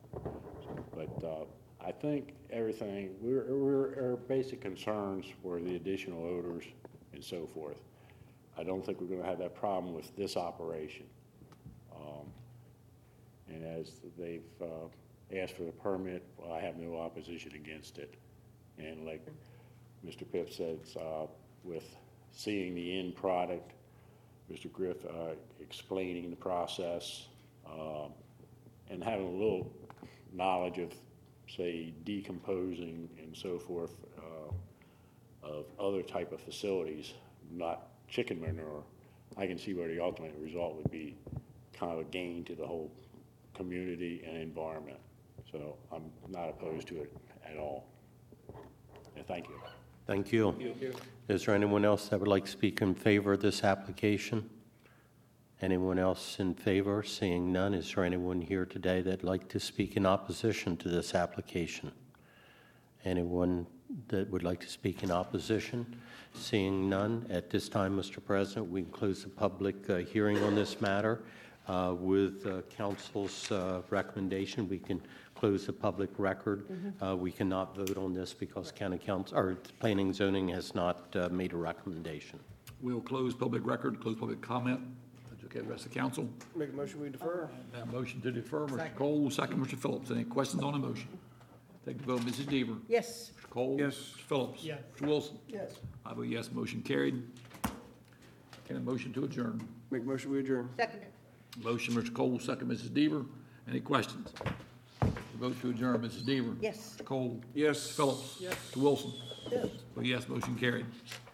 But uh, I think everything, we're, we're, our basic concerns were the additional odors and so forth. I don't think we're going to have that problem with this operation. Um, and as they've uh, asked for the permit, well, I have no opposition against it. And like Mister Pipp said, uh, with seeing the end product, Mister Griff uh, explaining the process, um, and having a little knowledge of, say, decomposing and so forth uh, of other type of facilities, not chicken manure, I can see where the ultimate result would be kind of a gain to the whole community and environment. So I'm not opposed to it at all. And thank you. Thank you. Thank you. Is there anyone else that would like to speak in favor of this application? Anyone else in favor? Seeing none, is there anyone here today that'd like to speak in opposition to this application? Anyone that would like to speak in opposition? Seeing none, at this time, Mister President, we can close the public uh, hearing on this matter. Uh, with uh, council's uh, recommendation, we can close the public record. Mm-hmm. Uh, we cannot vote on this because county council or planning and zoning has not uh, made a recommendation. We'll close public record, close public comment. That's okay, the rest of the council. Make a motion, we defer. That motion to defer, Mister Cole, second, Mister Phillips. Any questions on the motion? Take the vote, Missus Deaver. Yes. Mister Cole? Yes. Mister Phillips? Yes. Mister Wilson? Yes. I vote yes, motion carried. Can a motion to adjourn? Make a motion, we adjourn. Second. Motion, Mister Cole, second, Missus Deaver. Any questions? Vote to adjourn, Missus Deaver. Yes. Mister Cole? Yes. Mister Phillips? Yes. Mister Wilson? Yes. Well, yes, motion carried.